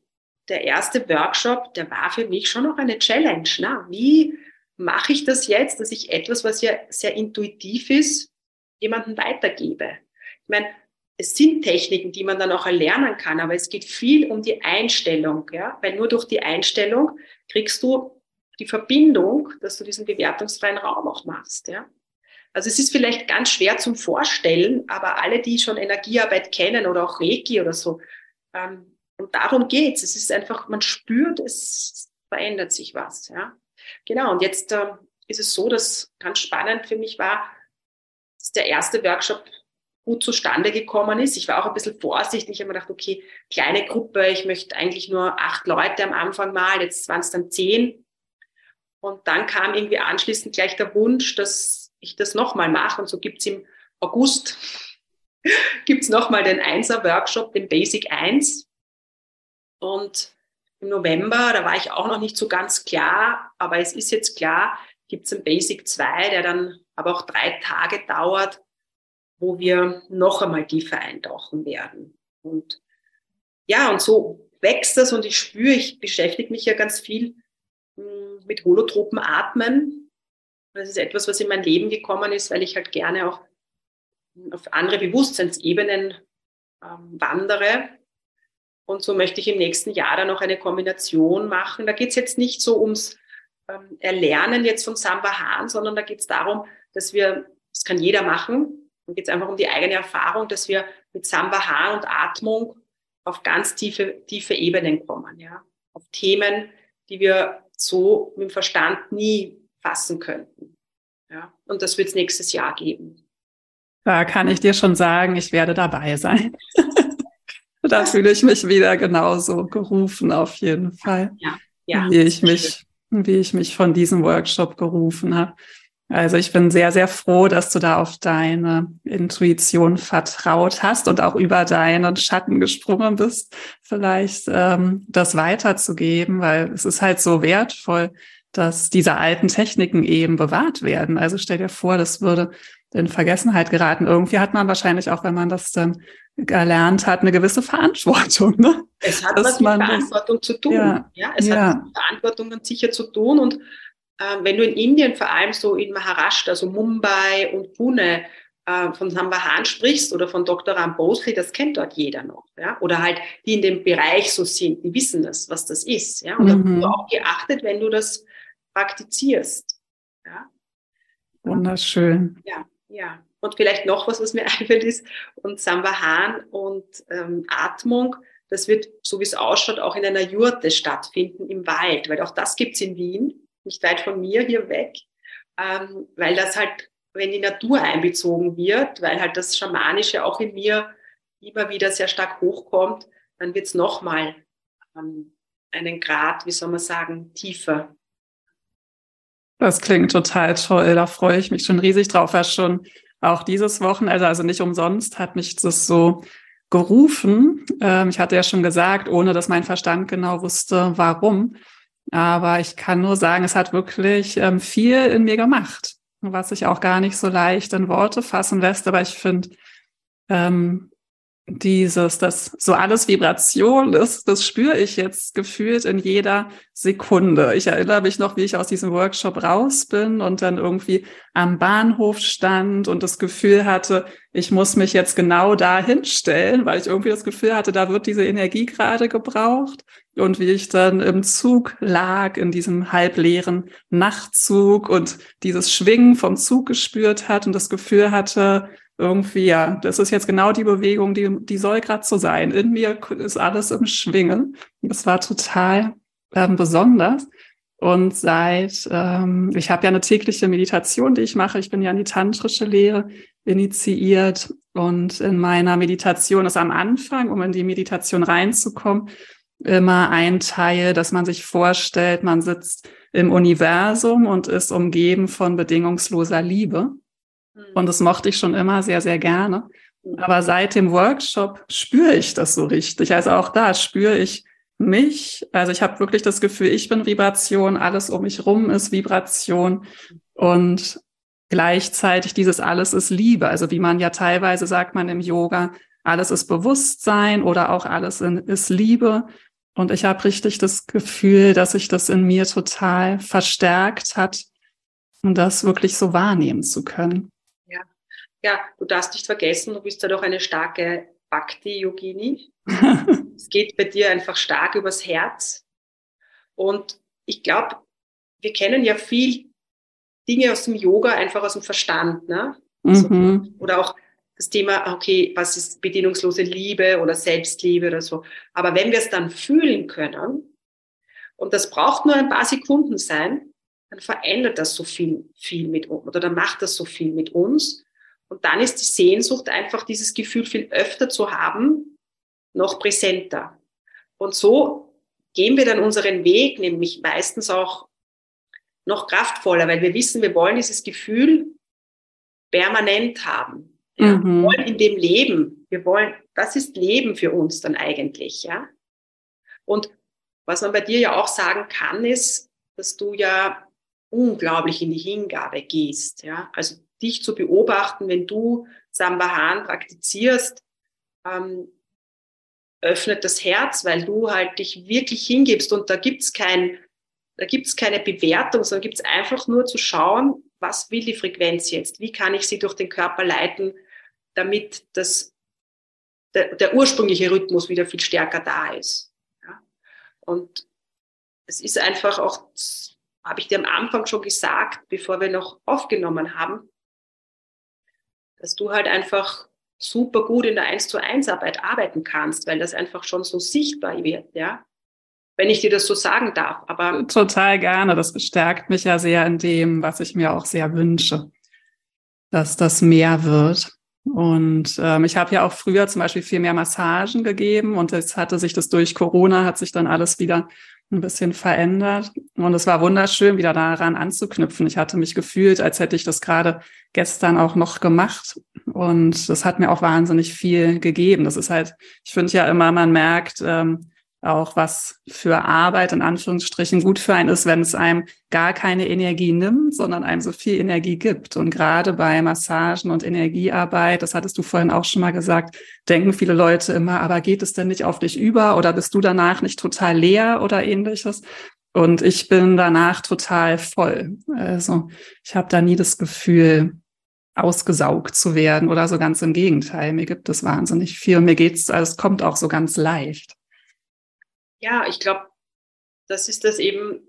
der erste Workshop, der war für mich schon noch eine Challenge. Ne? Wie mache ich das jetzt, dass ich etwas, was ja sehr intuitiv ist, jemandem weitergebe? Ich meine, es sind Techniken, die man dann auch erlernen kann, aber es geht viel um die Einstellung, ja? Weil nur durch die Einstellung kriegst du die Verbindung, dass du diesen bewertungsfreien Raum auch machst. Ja? Also es ist vielleicht ganz schwer zum Vorstellen, aber alle, die schon Energiearbeit kennen oder auch Reiki oder so, ähm, und darum geht's. Es ist einfach, man spürt, es verändert sich was. Ja? Genau, und jetzt äh, ist es so, dass ganz spannend für mich war, dass der erste Workshop gut zustande gekommen ist. Ich war auch ein bisschen vorsichtig. Ich habe mir gedacht, okay, kleine Gruppe, ich möchte eigentlich nur acht Leute am Anfang mal, jetzt waren es dann zehn. Und dann kam irgendwie anschließend gleich der Wunsch, dass ich das nochmal mache. Und so gibt es im August gibt's nochmal den Einser-Workshop, den Basic eins. Und im November, da war ich auch noch nicht so ganz klar, aber es ist jetzt klar, gibt es einen Basic zwei, der dann aber auch drei Tage dauert, wo wir noch einmal tiefer eintauchen werden. Und ja, und so wächst das und ich spüre, ich beschäftige mich ja ganz viel mit holotropen Atmen. Das ist etwas, was in mein Leben gekommen ist, weil ich halt gerne auch auf andere Bewusstseinsebenen ähm, wandere. Und so möchte ich im nächsten Jahr dann noch eine Kombination machen. Da geht es jetzt nicht so ums ähm, Erlernen jetzt von Samvahan, sondern da geht es darum, dass wir, das kann jeder machen, da geht es einfach um die eigene Erfahrung, dass wir mit Samvahan und Atmung auf ganz tiefe, tiefe Ebenen kommen, ja, auf Themen, die wir so mit dem Verstand nie fassen könnten. Ja, und das wird es nächstes Jahr geben. Da kann ich dir schon sagen, ich werde dabei sein. Da fühle ich mich wieder genauso gerufen, auf jeden Fall, ja, ja, wie ich mich, wie ich mich von diesem Workshop gerufen habe. Also ich bin sehr, sehr froh, dass du da auf deine Intuition vertraut hast und auch über deinen Schatten gesprungen bist, vielleicht ähm, das weiterzugeben, weil es ist halt so wertvoll, dass diese alten Techniken eben bewahrt werden. Also stell dir vor, das würde in Vergessenheit geraten. Irgendwie hat man wahrscheinlich auch, wenn man das dann erlernt hat, eine gewisse Verantwortung. Ne? Es hat was mit Verantwortung das, zu tun. Ja, ja es ja. hat mit Verantwortung ganz sicher zu tun. Und äh, wenn du in Indien, vor allem so in Maharashtra, also Mumbai und Pune, äh, von Samvahan sprichst oder von Doktor Ram Bhosle, das kennt dort jeder noch. Ja? Oder halt die in dem Bereich so sind, die wissen das, was das ist. Ja? Und mhm. da wird auch geachtet, wenn du das praktizierst. Ja? Wunderschön. Ja, ja. Und vielleicht noch was, was mir einfällt, ist, und Samvahan und ähm, Atmung, das wird, so wie es ausschaut, auch in einer Jurte stattfinden im Wald, weil auch das gibt's in Wien, nicht weit von mir hier weg, ähm, weil das halt, wenn die Natur einbezogen wird, weil halt das Schamanische auch in mir immer wieder sehr stark hochkommt, dann wird's nochmal ähm, einen Grad, wie soll man sagen, tiefer. Das klingt total toll, da freue ich mich schon riesig drauf, war schon auch dieses Wochenende, also nicht umsonst, hat mich das so gerufen. Ähm, ich hatte ja schon gesagt, ohne dass mein Verstand genau wusste, warum. Aber ich kann nur sagen, es hat wirklich ähm, viel in mir gemacht, was sich auch gar nicht so leicht in Worte fassen lässt. Aber ich finde, ähm, dieses, dass so alles Vibration ist, das spüre ich jetzt gefühlt in jeder Sekunde. Ich erinnere mich noch, wie ich aus diesem Workshop raus bin und dann irgendwie am Bahnhof stand und das Gefühl hatte, ich muss mich jetzt genau da hinstellen, weil ich irgendwie das Gefühl hatte, da wird diese Energie gerade gebraucht. Und wie ich dann im Zug lag, in diesem halbleeren Nachtzug und dieses Schwingen vom Zug gespürt hat und das Gefühl hatte, irgendwie, ja, das ist jetzt genau die Bewegung, die, die soll gerade so sein. In mir ist alles im Schwingen. Das war total ähm, besonders. Und seit, ähm, ich habe ja eine tägliche Meditation, die ich mache. Ich bin ja in die tantrische Lehre initiiert. Und in meiner Meditation ist am Anfang, um in die Meditation reinzukommen, immer ein Teil, dass man sich vorstellt, man sitzt im Universum und ist umgeben von bedingungsloser Liebe. Und das mochte ich schon immer sehr, sehr gerne. Aber seit dem Workshop spüre ich das so richtig. Also auch da spüre ich mich. Also ich habe wirklich das Gefühl, ich bin Vibration, alles um mich rum ist Vibration. Und gleichzeitig dieses alles ist Liebe. Also wie man ja teilweise sagt man im Yoga, alles ist Bewusstsein oder auch alles ist Liebe. Und ich habe richtig das Gefühl, dass sich das in mir total verstärkt hat, um das wirklich so wahrnehmen zu können. Ja, ja, du darfst nicht vergessen, du bist ja doch eine starke Bhakti-Yogini. Es geht bei dir einfach stark übers Herz. Und ich glaube, wir kennen ja viel Dinge aus dem Yoga einfach aus dem Verstand, ne? Also, Mhm. oder auch das Thema, okay, was ist bedingungslose Liebe oder Selbstliebe oder so. Aber wenn wir es dann fühlen können, und das braucht nur ein paar Sekunden sein, dann verändert das so viel, viel mit uns oder dann macht das so viel mit uns. Und dann ist die Sehnsucht einfach, dieses Gefühl viel öfter zu haben, noch präsenter. Und so gehen wir dann unseren Weg, nämlich meistens auch noch kraftvoller, weil wir wissen, wir wollen dieses Gefühl permanent haben. Ja? Mhm. Wir wollen in dem Leben. Wir wollen, das ist Leben für uns dann eigentlich. Ja? Und was man bei dir ja auch sagen kann, ist, dass du ja unglaublich in die Hingabe gehst. Ja? Also dich zu beobachten, wenn du Sambahan praktizierst, ähm, öffnet das Herz, weil du halt dich wirklich hingibst und da gibt's kein, da gibt's keine Bewertung, sondern gibt's einfach nur zu schauen, was will die Frequenz jetzt? Wie kann ich sie durch den Körper leiten, damit das, der, der ursprüngliche Rhythmus wieder viel stärker da ist. Ja? Und es ist einfach auch, habe ich dir am Anfang schon gesagt, bevor wir noch aufgenommen haben, dass du halt einfach super gut in der eins zu eins Arbeit arbeiten kannst, weil das einfach schon so sichtbar wird, ja. Wenn ich dir das so sagen darf, aber. Total gerne. Das bestärkt mich ja sehr in dem, was ich mir auch sehr wünsche, dass das mehr wird. Und ähm, ich habe ja auch früher zum Beispiel viel mehr Massagen gegeben und jetzt hatte sich das durch Corona, hat sich dann alles wieder ein bisschen verändert. Und es war wunderschön, wieder daran anzuknüpfen. Ich hatte mich gefühlt, als hätte ich das gerade gestern auch noch gemacht. Und das hat mir auch wahnsinnig viel gegeben. Das ist halt, ich finde ja immer, man merkt ähm, auch, was für Arbeit in Anführungsstrichen gut für einen ist, wenn es einem gar keine Energie nimmt, sondern einem so viel Energie gibt. Und gerade bei Massagen und Energiearbeit, das hattest du vorhin auch schon mal gesagt, denken viele Leute immer, aber geht es denn nicht auf dich über oder bist du danach nicht total leer oder ähnliches? Und ich bin danach total voll. Also ich habe da nie das Gefühl, ausgesaugt zu werden oder so, ganz im Gegenteil. Mir gibt es wahnsinnig viel und mir geht's, also es kommt auch so ganz leicht. Ja, ich glaube, das ist das eben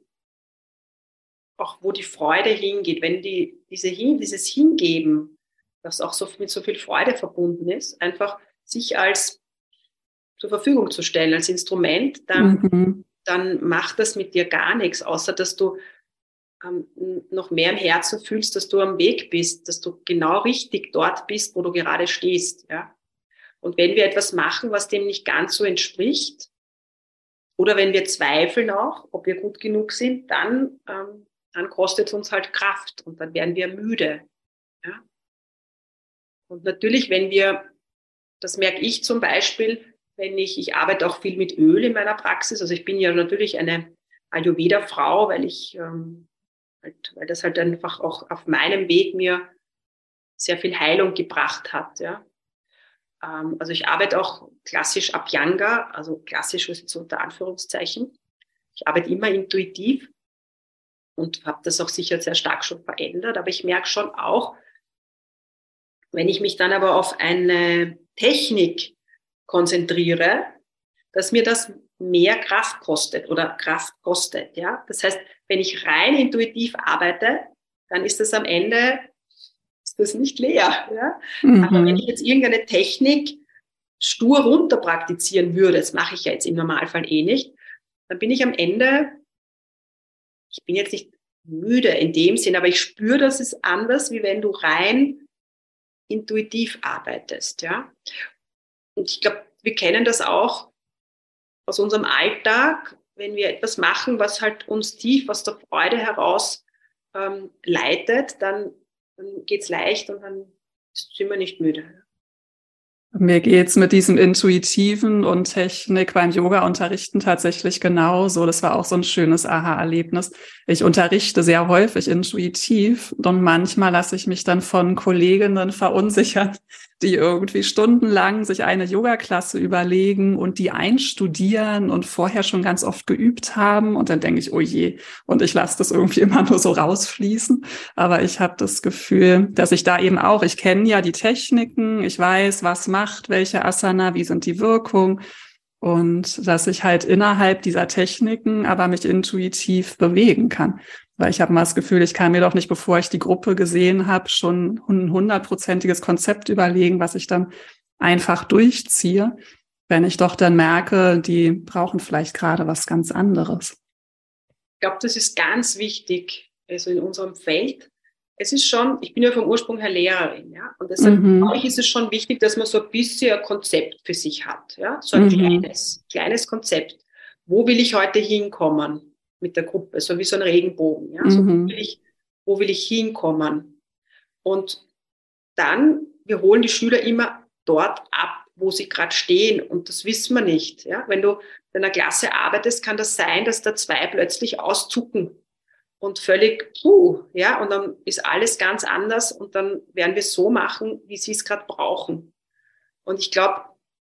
auch, wo die Freude hingeht. Wenn die, diese Hin, dieses Hingeben, das auch so mit so viel Freude verbunden ist, einfach sich als zur Verfügung zu stellen, als Instrument, dann, Mhm. dann macht das mit dir gar nichts, außer dass du ähm, noch mehr im Herzen fühlst, dass du am Weg bist, dass du genau richtig dort bist, wo du gerade stehst. Ja? Und wenn wir etwas machen, was dem nicht ganz so entspricht, oder wenn wir zweifeln auch, ob wir gut genug sind, dann, ähm, dann kostet es uns halt Kraft und dann werden wir müde. Ja? Und natürlich, wenn wir, das merke ich zum Beispiel, wenn ich, ich arbeite auch viel mit Öl in meiner Praxis, also ich bin ja natürlich eine Ayurveda-Frau, weil ich, ähm, halt, weil das halt einfach auch auf meinem Weg mir sehr viel Heilung gebracht hat, ja. Also ich arbeite auch klassisch Abhyanga, also klassisch ist jetzt unter Anführungszeichen. Ich arbeite immer intuitiv und habe das auch sicher sehr stark schon verändert. Aber ich merke schon auch, wenn ich mich dann aber auf eine Technik konzentriere, dass mir das mehr Kraft kostet oder Kraft kostet. Ja? Das heißt, wenn ich rein intuitiv arbeite, dann ist das am Ende das nicht leer. Ja? Mhm. Aber wenn ich jetzt irgendeine Technik stur runter praktizieren würde, das mache ich ja jetzt im Normalfall eh nicht, dann bin ich am Ende, ich bin jetzt nicht müde in dem Sinn, aber ich spüre, das ist anders, wie wenn du rein intuitiv arbeitest. Ja? Und ich glaube, wir kennen das auch aus unserem Alltag, wenn wir etwas machen, was halt uns tief aus der Freude heraus ähm, leitet, dann dann geht's leicht und dann sind wir nicht müde. Mir geht's mit diesem Intuitiven und Technik beim Yoga-Unterrichten tatsächlich genauso. Das war auch so ein schönes Aha-Erlebnis. Ich unterrichte sehr häufig intuitiv und manchmal lasse ich mich dann von Kolleginnen verunsichern, die irgendwie stundenlang sich eine Yoga-Klasse überlegen und die einstudieren und vorher schon ganz oft geübt haben. Und dann denke ich, oh je, und ich lasse das irgendwie immer nur so rausfließen. Aber ich habe das Gefühl, dass ich da eben auch, ich kenne ja die Techniken, ich weiß, was macht welche Asana, wie sind die Wirkungen. Und dass ich halt innerhalb dieser Techniken aber mich intuitiv bewegen kann. Weil ich habe mal das Gefühl, ich kann mir doch nicht, bevor ich die Gruppe gesehen habe, schon ein hundertprozentiges Konzept überlegen, was ich dann einfach durchziehe, wenn ich doch dann merke, die brauchen vielleicht gerade was ganz anderes. Ich glaube, das ist ganz wichtig, also in unserem Feld. Es ist schon, ich bin ja vom Ursprung her Lehrerin, ja, und deshalb mhm. glaube ich, ist es schon wichtig, dass man so ein bisschen ein Konzept für sich hat, ja, so ein mhm. kleines, kleines Konzept. Wo will ich heute hinkommen mit der Gruppe, so wie so ein Regenbogen, ja, so mhm. wo will ich, wo will ich hinkommen? Und dann, wir holen die Schüler immer dort ab, wo sie gerade stehen, und das wissen wir nicht, ja. Wenn du in einer Klasse arbeitest, kann das sein, dass da zwei plötzlich auszucken und völlig, puh, ja, und dann ist alles ganz anders und dann werden wir es so machen, wie sie es gerade brauchen. Und ich glaube,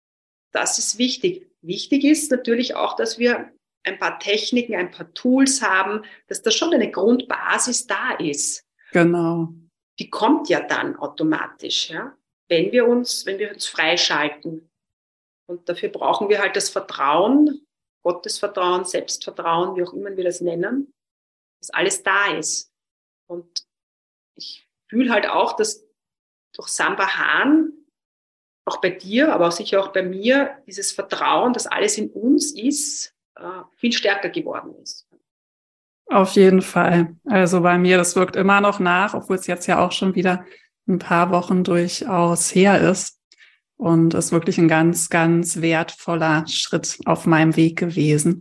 das ist wichtig. Wichtig ist natürlich auch, dass wir ein paar Techniken, ein paar Tools haben, dass da schon eine Grundbasis da ist. Genau. Die kommt ja dann automatisch, ja, wenn wir uns, wenn wir uns freischalten. Und dafür brauchen wir halt das Vertrauen, Gottesvertrauen, Selbstvertrauen, wie auch immer wir das nennen, dass alles da ist. Und ich fühle halt auch, dass durch Sambahan, auch bei dir, aber auch sicher auch bei mir, dieses Vertrauen, dass alles in uns ist, viel stärker geworden ist. Auf jeden Fall. Also bei mir, das wirkt immer noch nach, obwohl es jetzt ja auch schon wieder ein paar Wochen durchaus her ist. Und es ist wirklich ein ganz, ganz wertvoller Schritt auf meinem Weg gewesen.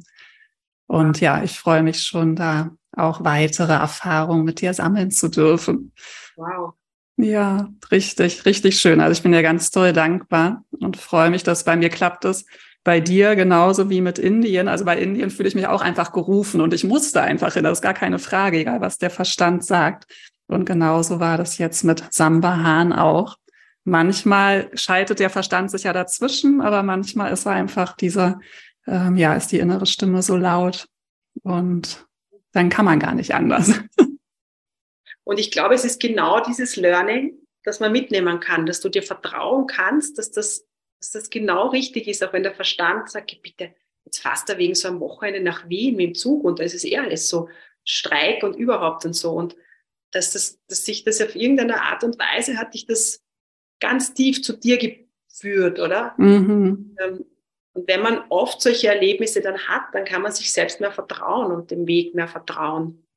Und ja, ich freue mich schon, da auch weitere Erfahrungen mit dir sammeln zu dürfen. Wow. Ja, richtig, richtig schön. Also ich bin dir ganz toll dankbar und freue mich, dass bei mir klappt es. Bei dir genauso wie mit Indien. Also bei Indien fühle ich mich auch einfach gerufen und ich musste einfach hin. Das ist gar keine Frage, egal was der Verstand sagt. Und genauso war das jetzt mit Sambahan auch. Manchmal schaltet der Verstand sich ja dazwischen, aber manchmal ist er einfach dieser, ähm, ja, ist die innere Stimme so laut und dann kann man gar nicht anders. Und ich glaube, es ist genau dieses Learning, das man mitnehmen kann, dass du dir vertrauen kannst, dass das, dass das genau richtig ist, auch wenn der Verstand sagt, bitte, jetzt fährst du wegen so einem Wochenende nach Wien mit dem Zug und da ist es eh alles so Streik und überhaupt und so. Und dass, das, dass sich das auf irgendeine Art und Weise hat dich das ganz tief zu dir geführt, oder? Mhm. Und wenn man oft solche Erlebnisse dann hat, dann kann man sich selbst mehr vertrauen und dem Weg mehr vertrauen.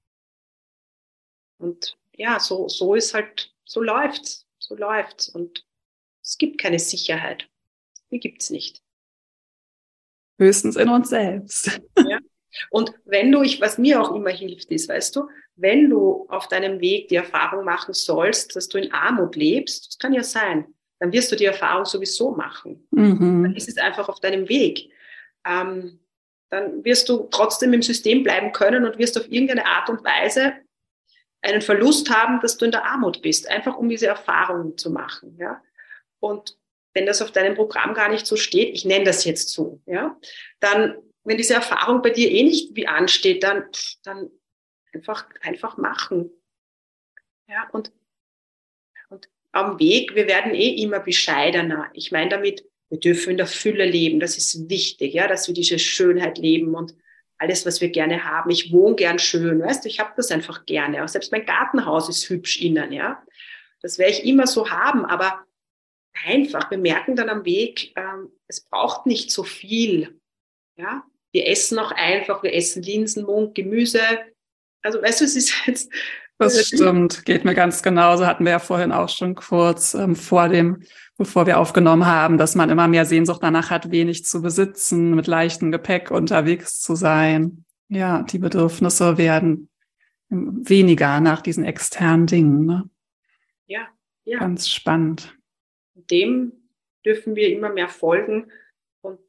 Und ja, so, so ist halt, so läuft's, so läuft's. Und es gibt keine Sicherheit. Die gibt's nicht. Höchstens in uns selbst. Ja. Und wenn du, ich, was mir auch immer hilft, ist, weißt du, wenn du auf deinem Weg die Erfahrung machen sollst, dass du in Armut lebst, das kann ja sein, dann wirst du die Erfahrung sowieso machen. Mhm. Dann ist es einfach auf deinem Weg. Ähm, dann wirst du trotzdem im System bleiben können und wirst auf irgendeine Art und Weise einen Verlust haben, dass du in der Armut bist, einfach um diese Erfahrung zu machen. Ja? Und wenn das auf deinem Programm gar nicht so steht, ich nenne das jetzt so, ja, dann, wenn diese Erfahrung bei dir eh nicht wie ansteht, dann, dann einfach, einfach machen. Ja, und, und am Weg, wir werden eh immer bescheidener. Ich meine damit, wir dürfen in der Fülle leben, das ist wichtig, ja, dass wir diese Schönheit leben und alles, was wir gerne haben. Ich wohne gern schön, weißt du, ich habe das einfach gerne. Auch selbst mein Gartenhaus ist hübsch innen, ja. Das werde ich immer so haben, aber einfach, wir merken dann am Weg, ähm, es braucht nicht so viel, ja. Wir essen auch einfach, wir essen Linsen, Munk, Gemüse. Also, weißt du, es ist jetzt... Das stimmt, geht mir ganz genauso. Hatten wir ja vorhin auch schon kurz ähm, vor dem, bevor wir aufgenommen haben, dass man immer mehr Sehnsucht danach hat, wenig zu besitzen, mit leichtem Gepäck unterwegs zu sein. Ja, die Bedürfnisse werden weniger nach diesen externen Dingen. Ne? Ja, ja. Ganz spannend. Dem dürfen wir immer mehr folgen und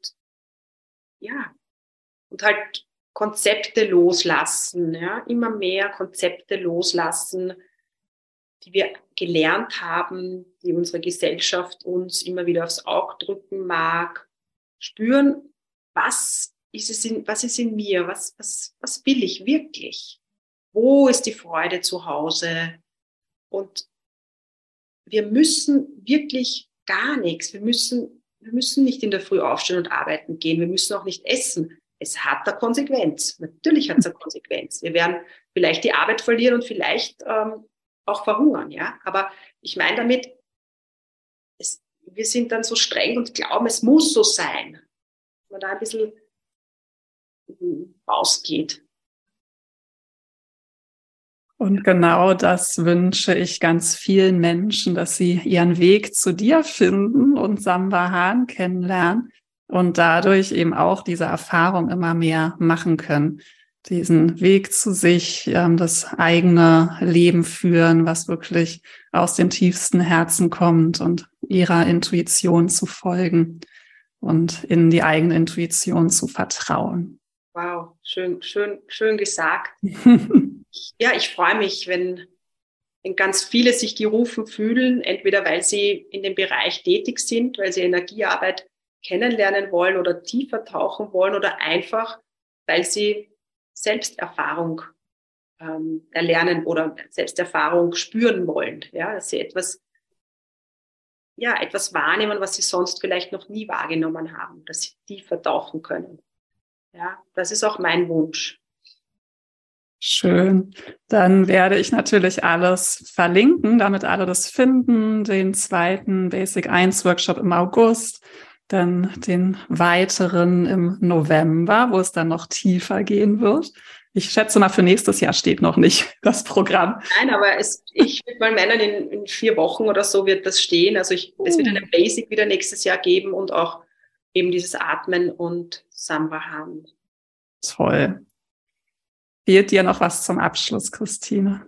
ja, und halt Konzepte loslassen, ja, immer mehr Konzepte loslassen, die wir gelernt haben, die unsere Gesellschaft uns immer wieder aufs Auge drücken mag, spüren, was ist es in, was ist in mir, was, was, was will ich wirklich? Wo ist die Freude zu Hause? Und wir müssen wirklich gar nichts. Wir müssen, wir müssen nicht in der Früh aufstehen und arbeiten gehen. Wir müssen auch nicht essen. Es hat eine Konsequenz. Natürlich hat es eine Konsequenz. Wir werden vielleicht die Arbeit verlieren und vielleicht ähm, auch verhungern. Ja? Aber ich meine damit, es, wir sind dann so streng und glauben, es muss so sein. Dass man da ein bisschen rausgeht. Und genau das wünsche ich ganz vielen Menschen, dass sie ihren Weg zu dir finden und Samvahan kennenlernen und dadurch eben auch diese Erfahrung immer mehr machen können. Diesen Weg zu sich, das eigene Leben führen, was wirklich aus dem tiefsten Herzen kommt und ihrer Intuition zu folgen und in die eigene Intuition zu vertrauen. Wow, schön, schön, schön gesagt. Ja, ich freue mich, wenn, wenn ganz viele sich gerufen fühlen, entweder weil sie in dem Bereich tätig sind, weil sie Energiearbeit kennenlernen wollen oder tiefer tauchen wollen oder einfach, weil sie Selbsterfahrung ähm, erlernen oder Selbsterfahrung spüren wollen. Ja, dass sie etwas, ja, etwas wahrnehmen, was sie sonst vielleicht noch nie wahrgenommen haben, dass sie tiefer tauchen können. Ja, das ist auch mein Wunsch. Schön. Dann werde ich natürlich alles verlinken, damit alle das finden. Den zweiten Basic eins Workshop im August, dann den weiteren im November, wo es dann noch tiefer gehen wird. Ich schätze mal, für nächstes Jahr steht noch nicht das Programm. Nein, aber es, ich würde mal meinen, in, in vier Wochen oder so wird das stehen. Also ich, es wird eine Basic wieder nächstes Jahr geben und auch eben dieses Atmen und Samvahan. Toll. Fehlt dir noch was zum Abschluss, Christine?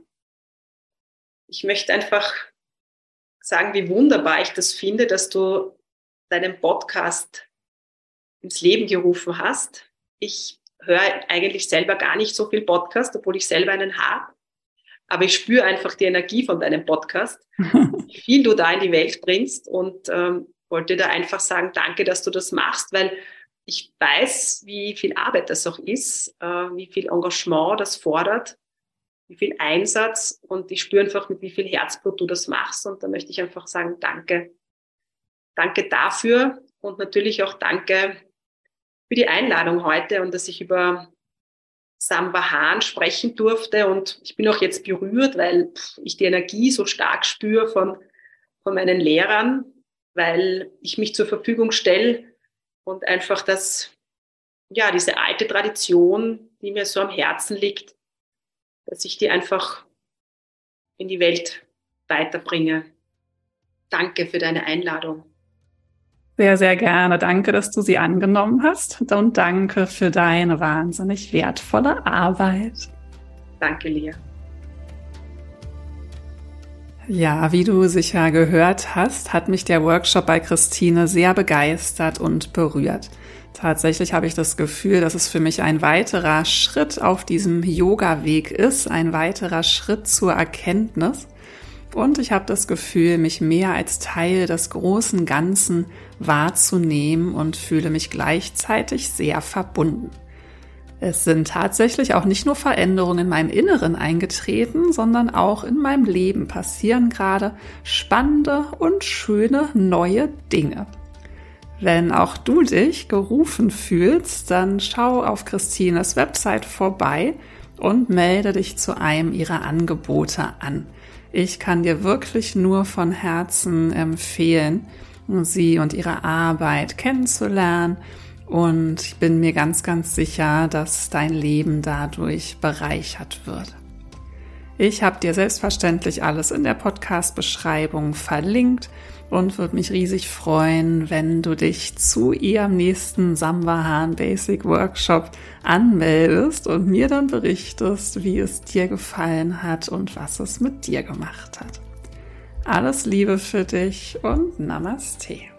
Ich möchte einfach sagen, wie wunderbar ich das finde, dass du deinen Podcast ins Leben gerufen hast. Ich höre eigentlich selber gar nicht so viel Podcast, obwohl ich selber einen habe. Aber ich spüre einfach die Energie von deinem Podcast, wie viel du da in die Welt bringst und ähm, wollte da einfach sagen, danke, dass du das machst, weil ich weiß, wie viel Arbeit das auch ist, äh, wie viel Engagement das fordert, wie viel Einsatz und ich spüre einfach, mit wie viel Herzblut du das machst und da möchte ich einfach sagen, danke. Danke dafür und natürlich auch danke für die Einladung heute und dass ich über Samvahan sprechen durfte und ich bin auch jetzt berührt, weil ich die Energie so stark spüre von, von meinen Lehrern, weil ich mich zur Verfügung stelle und einfach das, ja, diese alte Tradition, die mir so am Herzen liegt, dass ich die einfach in die Welt weiterbringe. Danke für deine Einladung. Sehr, sehr gerne. Danke, dass du sie angenommen hast und danke für deine wahnsinnig wertvolle Arbeit. Danke, Lia. Ja, wie du sicher gehört hast, hat mich der Workshop bei Christine sehr begeistert und berührt. Tatsächlich habe ich das Gefühl, dass es für mich ein weiterer Schritt auf diesem Yoga-Weg ist, ein weiterer Schritt zur Erkenntnis. Und ich habe das Gefühl, mich mehr als Teil des großen Ganzen wahrzunehmen und fühle mich gleichzeitig sehr verbunden. Es sind tatsächlich auch nicht nur Veränderungen in meinem Inneren eingetreten, sondern auch in meinem Leben passieren gerade spannende und schöne neue Dinge. Wenn auch du dich gerufen fühlst, dann schau auf Christines Website vorbei und melde dich zu einem ihrer Angebote an. Ich kann dir wirklich nur von Herzen empfehlen, sie und ihre Arbeit kennenzulernen. Und ich bin mir ganz, ganz sicher, dass dein Leben dadurch bereichert wird. Ich habe dir selbstverständlich alles in der Podcast-Beschreibung verlinkt und würde mich riesig freuen, wenn du dich zu ihrem nächsten Samvahan Basic Workshop anmeldest und mir dann berichtest, wie es dir gefallen hat und was es mit dir gemacht hat. Alles Liebe für dich und Namaste.